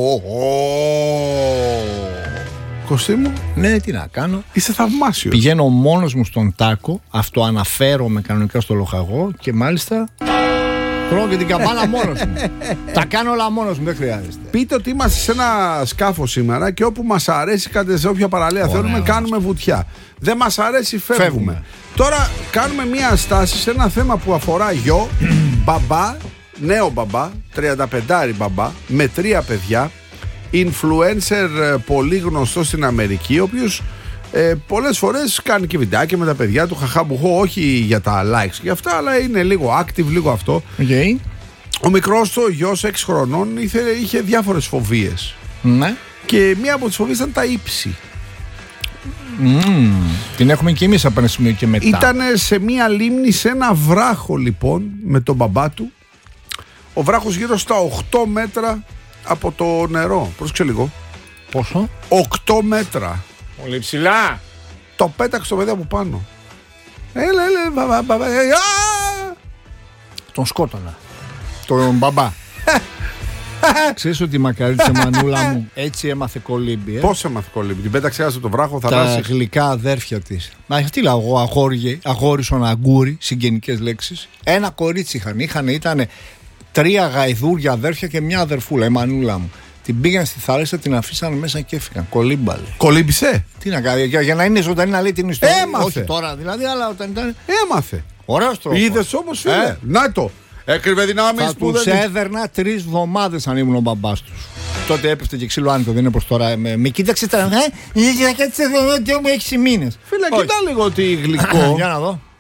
Κωστή μου, Ναι, τι να κάνω. είσαι θαυμάσιος. Πηγαίνω μόνος μου στον τάκο, αυτό αναφέρομαι κανονικά στο λοχαγό και μάλιστα τρώω και την καμπάνα μόνος μου. Τα κάνω όλα μόνος μου, δεν χρειάζεται. Πείτε ότι είμαστε σε ένα σκάφος σήμερα και όπου μας αρέσει, κάτι σε όποια παραλία Ωραία, θέλουμε, ωραία. κάνουμε βουτιά. Δεν μας αρέσει, φεύγουμε. Φεύγουμε. Τώρα κάνουμε μια στάση σε ένα θέμα που αφορά γιο, μπαμπά, νέο μπαμπά, τριανταπεντάρι μπαμπά, με τρία παιδιά, influencer ε, πολύ γνωστό στην Αμερική, ο οποίος ε, πολλές φορές κάνει και βιντεάκια με τα παιδιά του, χαχαμπουχό, όχι για τα likes και αυτά, αλλά είναι λίγο active, λίγο αυτό. Okay. Ο μικρός του, ο γιος έξι χρονών, είχε, είχε διάφορες φοβίες. Ναι. Και μία από τις φοβίες ήταν τα ύψη. Mm. Την έχουμε και εμείς από ένα σημείο και μετά. Ήταν σε μία λίμνη, σε ένα βράχο λοιπόν, με τον μπαμπά του. Ο βράχος γύρω στα οκτώ μέτρα από το νερό. Πρόσεξε λίγο. Πόσο? οκτώ μέτρα. Πολύ ψηλά. Το πέταξε το παιδί από πάνω. Έλα, έλα, μπαμπά, μπαμπά. ε, α! Τον σκότωνα. Τον μπαμπά. Ξέρεις ότι η μακαρίτσα μανούλα μου έτσι έμαθε κολύμπι, ε? Πώς έμαθε κολύμπι. Την πέταξε από τον βράχο, θα Τα ράσει. γλυκά αδέρφια της. Μα τι λέω εγώ, αγόρι, αγόρισον αγκούρι, συγγενικές λέξεις. Ένα κορίτσι είχαν. Είχαν ήταν τρία γαϊδούρια αδέρφια και μια αδερφούλα, η μανούλα μου. Την πήγαν στη θάλασσα, την αφήσαν μέσα και έφυγαν. Κολύμπαλε. Κολύμπησε. Τι να κάνει, για, για να είναι ζωντανή να λέει την ιστορία. Έμαθε. Όχι τώρα δηλαδή, αλλά όταν ήταν. Έμαθε. Ωραίος τρόπος. Είδες όμως, φίλε. Ε. Να το. Έκρυβε δυνάμεις Θα που τους δεν. έδερνα τρεις εβδομάδες αν ήμουν ο μπαμπάς τους. Τότε έπεφτε και ξύλο άνετο, δεν είναι πως τώρα. Με, με κοίταξε τώρα. Ε, για κάτσε εδώ, ότι μου έξι μήνες. Φίλε, Όχι. κοίτα λίγο τι γλυκό. Για να δω.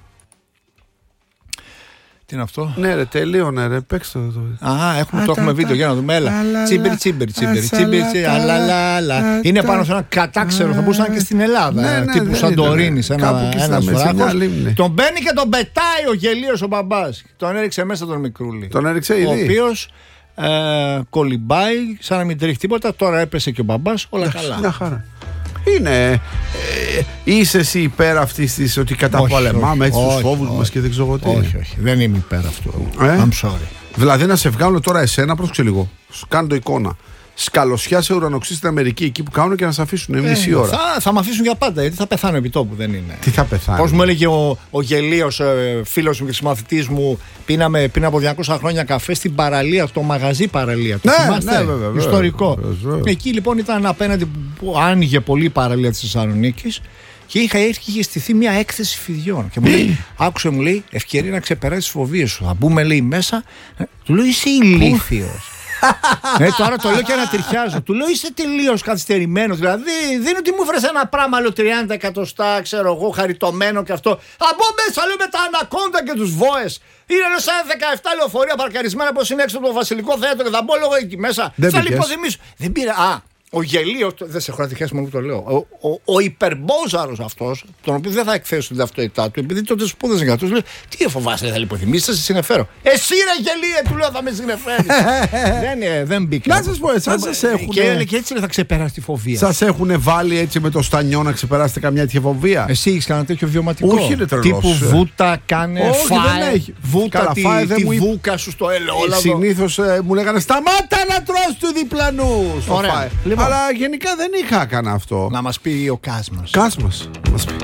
Τι είναι αυτό? Ναι, ρε, τελείωνε, ρε. Παίξτε το. Α, έχουμε, Α, το τα, έχουμε τα. βίντεο, για να δούμε. Έλα. Αλαλα. Τσίμπερ, τσίμπερ, τσίμπερ, τσίμπερ, Ασαλα, αλαλαλα. τα, Είναι τα. πάνω σε ένα κατάξερο, θα μπορούσε να είναι και στην Ελλάδα. Ναι, ναι, Τύπου δεν Σαντορίνη, ήταν. ένα Κάπου εκεί στα ένας μέσα, μια βράχος. λίμνη. Τον μπαίνει και τον πετάει ο γελίος ο μπαμπάς. Τον έριξε μέσα τον μικρούλι. Τον έριξε Ο ήδη. οποίος ε, κολυμπάει σαν να μην τρέχει τίποτα. Τώρα έπεσε και ο μπαμπάς, όλα καλά. Μια χαρά. Είναι. Ε, είσαι εσύ υπέρ αυτή τη ότι καταπολεμάμε έτσι του φόβου μα και δεν ξέρω εγώ τι. Όχι, όχι, δεν είμαι υπέρ αυτού. Ε? I'm sorry. Δηλαδή να σε βγάλουν τώρα εσένα, πρόσεξε λίγο. Σου κάνω το εικόνα. Σκαλωσιά σε ουρανοξύ στην Αμερική, εκεί που κάνουν και να σε αφήσουν μισή ώρα. Θα, θα με αφήσουν για πάντα, γιατί θα πεθάνω επί τόπου, δεν είναι. Τι θα πεθάνει. Πώς μου έλεγε ο, ο γελίος ε, φίλος μου και συμμαθητής μου, πίναμε πριν από διακόσια χρόνια καφέ στην παραλία, το μαγαζί παραλία. Το Ναι, θυμάστε? ναι, βέβαια, βέβαια, Ιστορικό. βέβαια, βέβαια. Εκεί λοιπόν ήταν απέναντι που, που άνοιγε πολύ η παραλία της Θεσσαλονίκης και είχα έρθει και είχε στηθεί μια έκθεση φιδιών. Και μου λέει, άκουσε, μου λέει, ευκαιρία να ξεπεράσει τις φοβίες σου. Θα μπούμε, λέει, μέσα. Ε, του λέω, είσαι ηλίθιος. ε, τώρα το λέω και ανατριχιάζω. Του λέω είσαι τελείως καθυστερημένος. Δηλαδή δεν είναι ότι μου έφερες ένα πράγμα λέω τριάντα εκατοστά, ξέρω εγώ, χαριτωμένο και αυτό. Από μέσα λέω με τα ανακόντα και τους βόες. Είναι λέω σαν δεκαεπτά λεωφορεία παρκαρισμένα πως είναι έξω από το Βασιλικό Θέατρο και θα μπω λόγω εκεί μέσα. Δεν θα μπήκες. λιποθυμίσω. Δεν πήρα. Α, Ο γελίος, δεν σε έχω ατυχιάσει μόνο που το λέω. Ο, ο, ο υπερμπόζαρος αυτός, τον οποίο δεν θα εκθέσουν την ταυτότητά του, επειδή τότε σπούδασε για αυτούς, λέει: τι φοβάσαι, δεν θα λιποθυμίσεις, θα σε συνεφέρω. Εσύ ρε γελίε, του λέω, θα με συνεφέρεις. δεν, δεν μπήκα. Να σας πω, εσάς σας έχουν. Και, και έτσι θα ξεπεράσει τη φοβία. Σας έχουν βάλει έτσι με το στανιό να ξεπεράσετε καμιά τέτοια φοβία. Εσύ έχεις κανένα τέτοιο βιωματικό? Όχι, είναι τρελός. Τύπου βούτα, κάνε Όχι, φάε. δεν έχει. Βούτα, Καλά, τη, φάε, δεν τη μου είπε. βούκα σου στο ελαιόλαδο. Συνήθως ε, μου λέγανε σταμάτα να τρως του διπλανού. Στο Ωραία. φάε. Λοιπόν. Αλλά γενικά δεν είχα κάνει αυτό. Να μας πει ο Κάσμας. Κάσμας. Μας πει.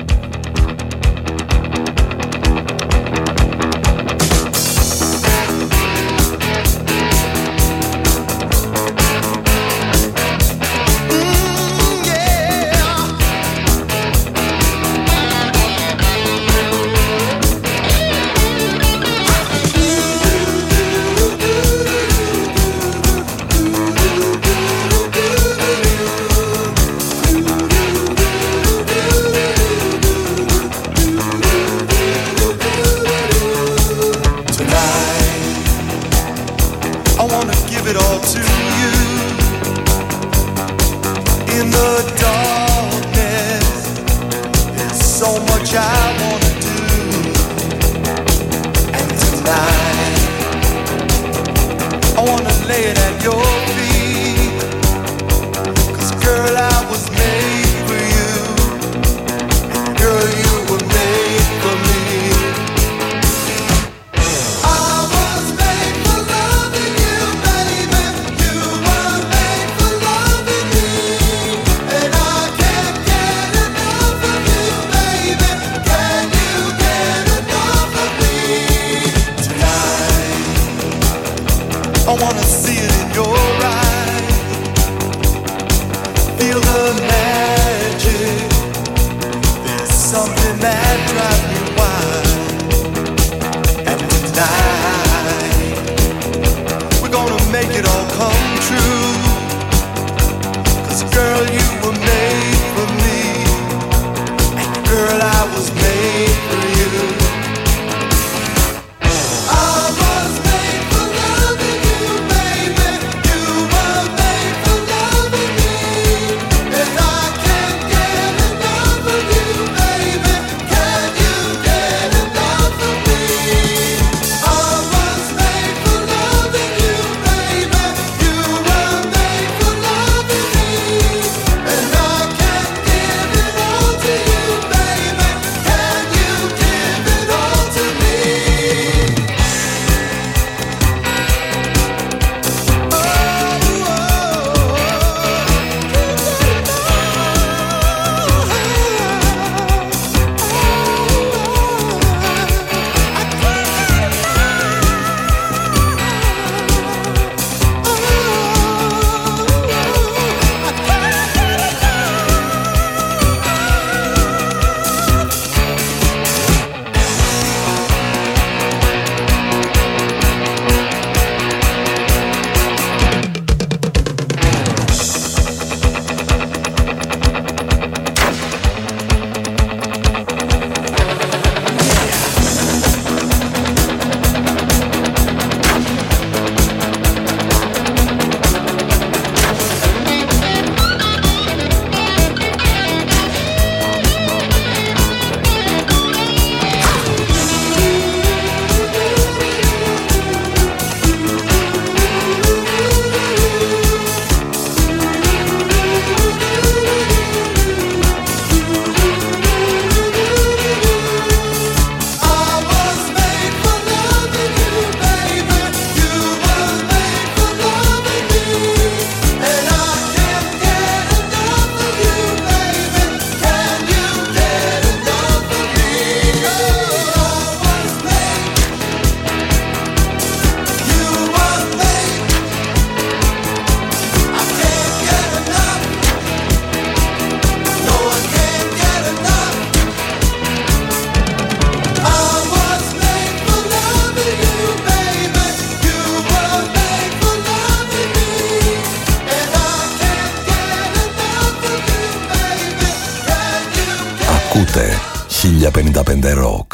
Ακούτε χίλια πενήντα πέντε Rock.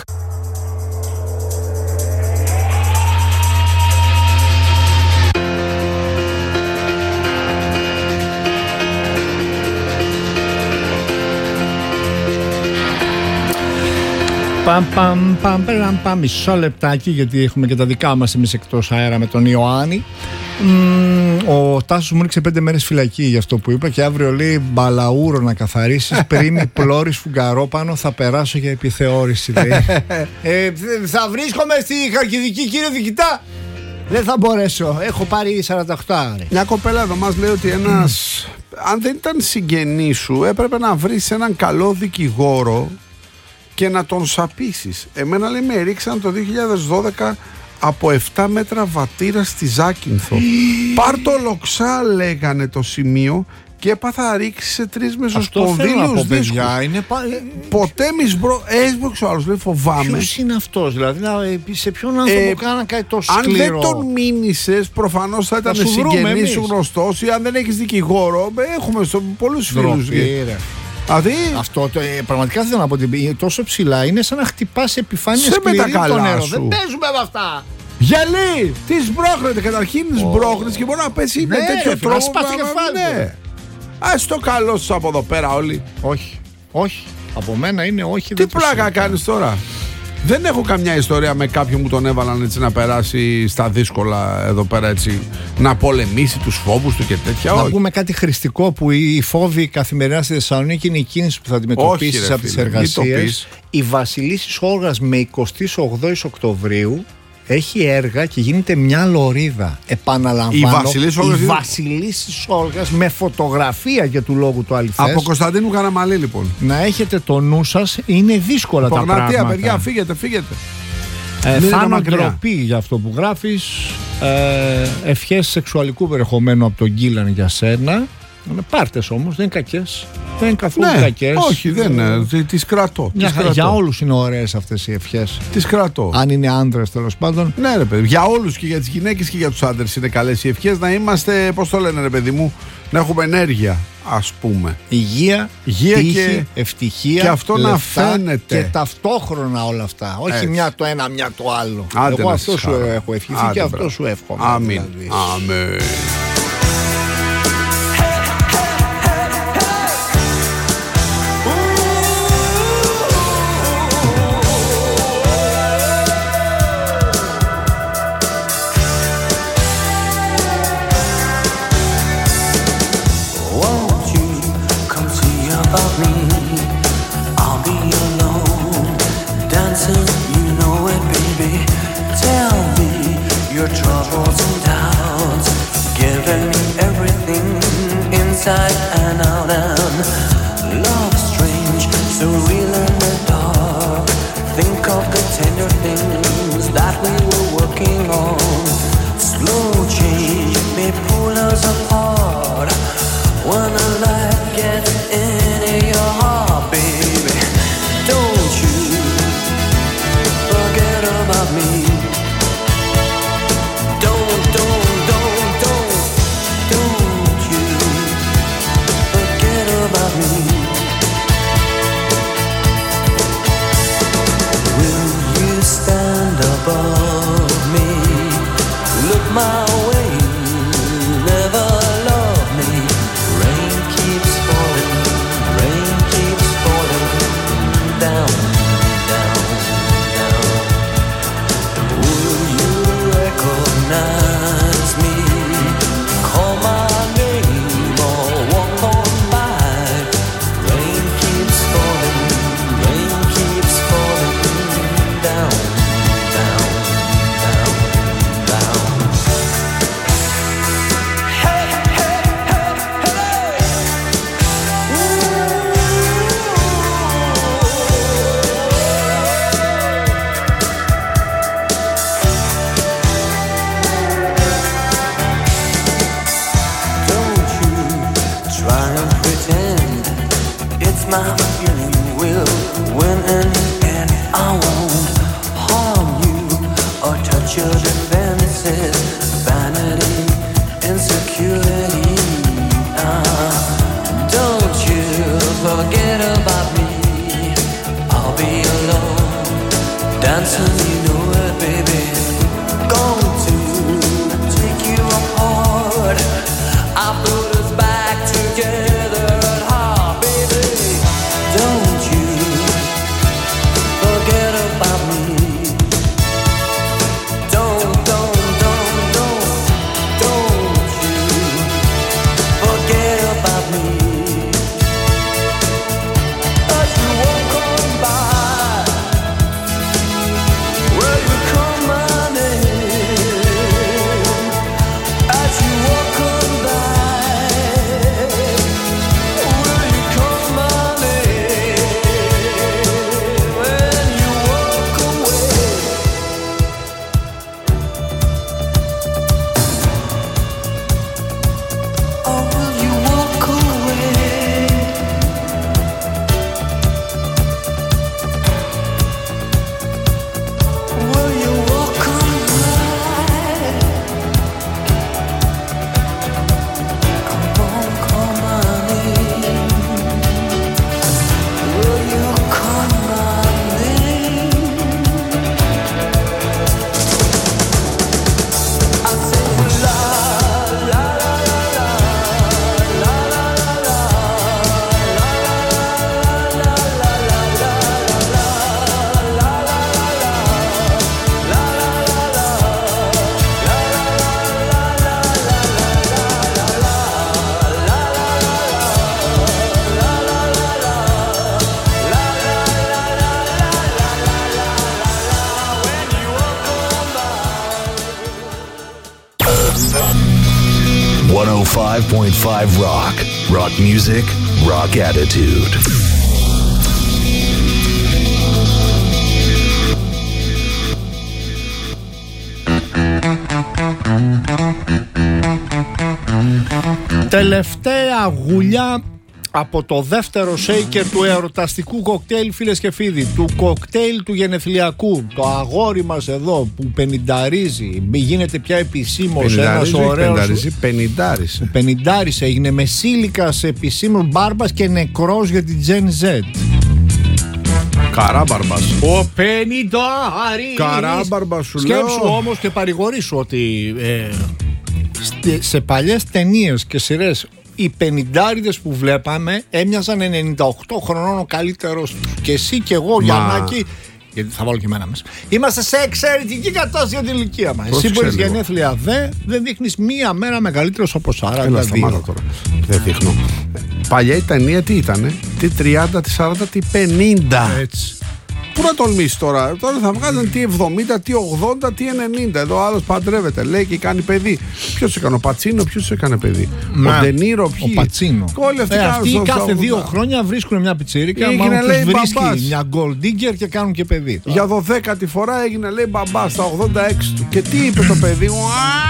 Παμ, παμ, παμ, παμ, παμ, μισό λεπτάκι, γιατί έχουμε και τα δικά μας εμείς εκτός αέρα με τον Ιωάννη. Mm, ο Τάσος μου ρίξε πέντε μέρες φυλακή για αυτό που είπα και αύριο λέει μπαλαούρο να καθαρίσεις πριν πλώρης φουγγαρόπανο, θα περάσω για επιθεώρηση. ε, θα βρίσκομαι στη Χαλκιδική, κύριε Διοικητά. Δεν θα μπορέσω, έχω πάρει σαράντα οκτώ. Μια κοπέλα εδώ μας λέει ότι ένας mm. αν δεν ήταν συγγενή σου έπρεπε να βρεις έναν καλό δικηγόρο και να τον σαπίσεις. Εμένα λέει με ρίξαν το δύο χιλιάδες δώδεκα από επτά μέτρα βατήρα στη Ζάκυνθο. Πάρτο λοξά λέγανε το σημείο και έπαθα ρίξει σε τρεις μεσοσπονδύλιους δίσκους. Είναι πα... Ποτέ μη σμπρο... έσβρωξε ο άλλος, λέει φοβάμαι. Ποιος είναι αυτός, δηλαδή σε ποιον άνθρωπο ε, κάναν κάτι τόσο αν σκληρό. Αν δεν τον μήνυσες προφανώς θα ήταν συγγενής σου γνωστός, ή αν δεν έχεις δικηγόρο, έχουμε στο, πολλούς φίλους. Δηλαδή... Αυτό το, ε, πραγματικά θέλω να πω ότι τόσο ψηλά είναι σαν να χτυπάς επιφάνεια σκληρή το νερό. Σου. Δεν παίζουμε με αυτά. Γελί! Τι σμπρώχνετε, καταρχήν oh. σμπρώχνεις και μπορεί να πέσει ναι, με τέτοιο τρόπο. Να σπάσει κεφάλι. Ναι. Ας το καλό σας από εδώ πέρα όλοι. Όχι, όχι. Από μένα είναι όχι. Τι πλάκα κάνεις τώρα. Δεν έχω καμιά ιστορία με κάποιον που τον έβαλαν έτσι να περάσει στα δύσκολα εδώ πέρα έτσι, να πολεμήσει τους φόβους του και τέτοια. Να όχι. πούμε κάτι χρηστικό που οι φόβοι καθημερινά στη Θεσσαλονίκη είναι η κίνηση που θα αντιμετωπίσεις από τις εργασίες. Η Βασιλίσσης Όλγας με εικοστή όγδοη Οκτωβρίου έχει έργα και γίνεται μια λωρίδα. Επαναλαμβάνω, η Βασιλίσσης Όλγας με φωτογραφία για του λόγου του αληθές. Από Κωνσταντίνου Καραμαλή λοιπόν. Να έχετε το νου σας, είναι δύσκολα τα πράγματα. Παιδιά, φύγετε, φύγετε. Ε, Θάνο ντροπή για αυτό που γράφεις. ε, Ευχές σεξουαλικού περιεχομένου από τον Γκίλαν για σένα. Πάρτες όμως, δεν είναι κακές. Δεν είναι καθόλου ναι, κακές. Όχι, δεν είναι. Τις κρατώ. Μια, τις κρατώ. Για όλους είναι ωραίες αυτές οι ευχές. Τις κρατώ. Αν είναι άντρες τέλος πάντων. Ναι, ρε παιδί. Για όλους και για τις γυναίκες και για τους άντρες είναι καλές οι ευχές. Να είμαστε, πώς το λένε, ρε παιδί μου, να έχουμε ενέργεια, ας πούμε. Υγεία, Υγεία τύχη, και ευτυχία. Και αυτό λεφτά, να φαίνεται. Και ταυτόχρονα όλα αυτά. Όχι έτσι. Μια το ένα, μια το άλλο. Άντε. Εγώ αυτό σου έχω ευχηθεί και αυτό σου εύχομαι. Αμήν. Δηλαδή. Αμήν. Inside and out and love strange, so real in the dark. Think of the tender things that we were working on. Slow change may pull us apart. When a light gets into your heart, baby, don't you forget about me. Don't, don't, don't, don't, don't you about me. Will you stand above me? Look my way, never love me. Rain keeps falling, rain keeps falling down, down, down. Will you recognize me? Call my name or walk on. My feeling will win in the end. I won't harm you or touch your defenses. Vanity, insecurity. Uh, don't you forget about me. I'll be alone, dancing, you know it, baby. Going to take you apart. I put us back together. Don't you forget about εκατόν πέντε κόμμα πέντε Rock. Rock music, rock attitude. Τελευταία γουλιά από το δεύτερο shaker του εορταστικού κοκτέιλ, φίλες και φίλοι, του κοκτέιλ του γενεθλιακού. Το αγόρι μας εδώ που πενηνταρίζει, γίνεται πια επισήμως ένας ωραίος. Πενηντάρισε. Πενηντάρισε, έγινε μεσήλικας επισήμως μπάρμπας και νεκρός για την Gen Z. Καράμπαρμπας. Ο πενηντάρης. Καράμπαρμπας σου λέω. Σκέψου όμως και παρηγορήσου ότι ε, σε παλιές ταινίες και σειρές οι πενηντάριδες που βλέπαμε έμοιαζαν ενενήντα οκτώ χρονών ο καλύτερος τους. Και εσύ και εγώ, Μα... Γιαννάκη, γιατί θα βάλω και εμένα μέσα, είμαστε σε εξαιρετική κατάσταση για την ηλικία μας. Εσύ που έχεις γενέθλια δε, δεν δείχνεις μία μέρα μεγαλύτερος από σαράντα. Έλα σταμάτα τώρα. Δεν δείχνω. Παλιά η ταινία τι ήτανε? Τι τριάντα, τι σαράντα, τι πενήντα. Έτσι. Πού να τολμήσει τώρα? Τώρα θα βγάζουν τι εβδομήντα, τι ογδόντα, τι ενενήντα. Εδώ ο άλλος παντρεύεται, λέει και κάνει παιδί. Ποιος έκανε? Ο Πατσίνο, ποιος έκανε παιδί? Μα, ο Ντενίρο, ποιοι? Ο Πατσίνο. Όλοι αυτοί, ε, αυτοί κάθε ογδόντα. δύο χρόνια βρίσκουν μια πιτσίρικα, μάλλον τους βρίσκει μπαμπάς. Μια gold digger και κάνουν και παιδί. Τώρα. Για δωδέκατη φορά έγινε, λέει, μπαμπά στα ογδόντα έξι του. Και τι είπε το παιδί μου?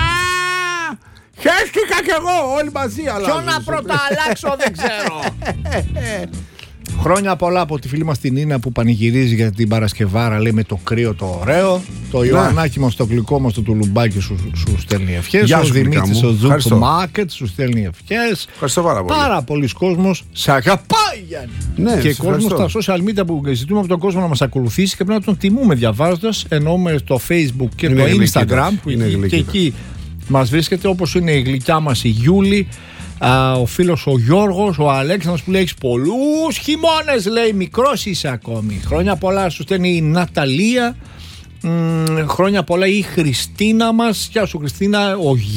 Χέστηκα κι εγώ, όλοι μαζί. Ποιο να πρωτοαλλάξω δεν ξέρω. Χρόνια πολλά από τη φίλη μας την Νίνα που πανηγυρίζει για την Παρασκευάρα, λέει, με το κρύο το ωραίο. Το Ιωαννάκι μας, το γλυκό μας, το τουλουμπάκι σου, σου στέλνει ευχές. Ο Δημήτρης ο Ζουκ Μάρκετ σου στέλνει ευχές. Ευχαριστώ πάρα πολύ. Πάρα πολλοί κόσμος σε αγαπάει, Γιάννη. Ναι, και κόσμος στα social media που ζητούμε από τον κόσμο να μας ακολουθήσει και πρέπει να τον τιμούμε διαβάζοντας. Εννοούμε το Facebook και είναι το Instagram που είναι και εκεί μας βρίσκεται, όπως είναι η γλυκιά μας η Γιούλη. Uh, ο φίλος ο Γιώργος, ο Αλέξανδρος που λέει έχεις πολλούς χειμώνες, λέει, μικρός είσαι ακόμη. Χρόνια πολλά σου στέλνει η Ναταλία. Μ, χρόνια πολλά η Χριστίνα μας. Γεια σου Χριστίνα. Ο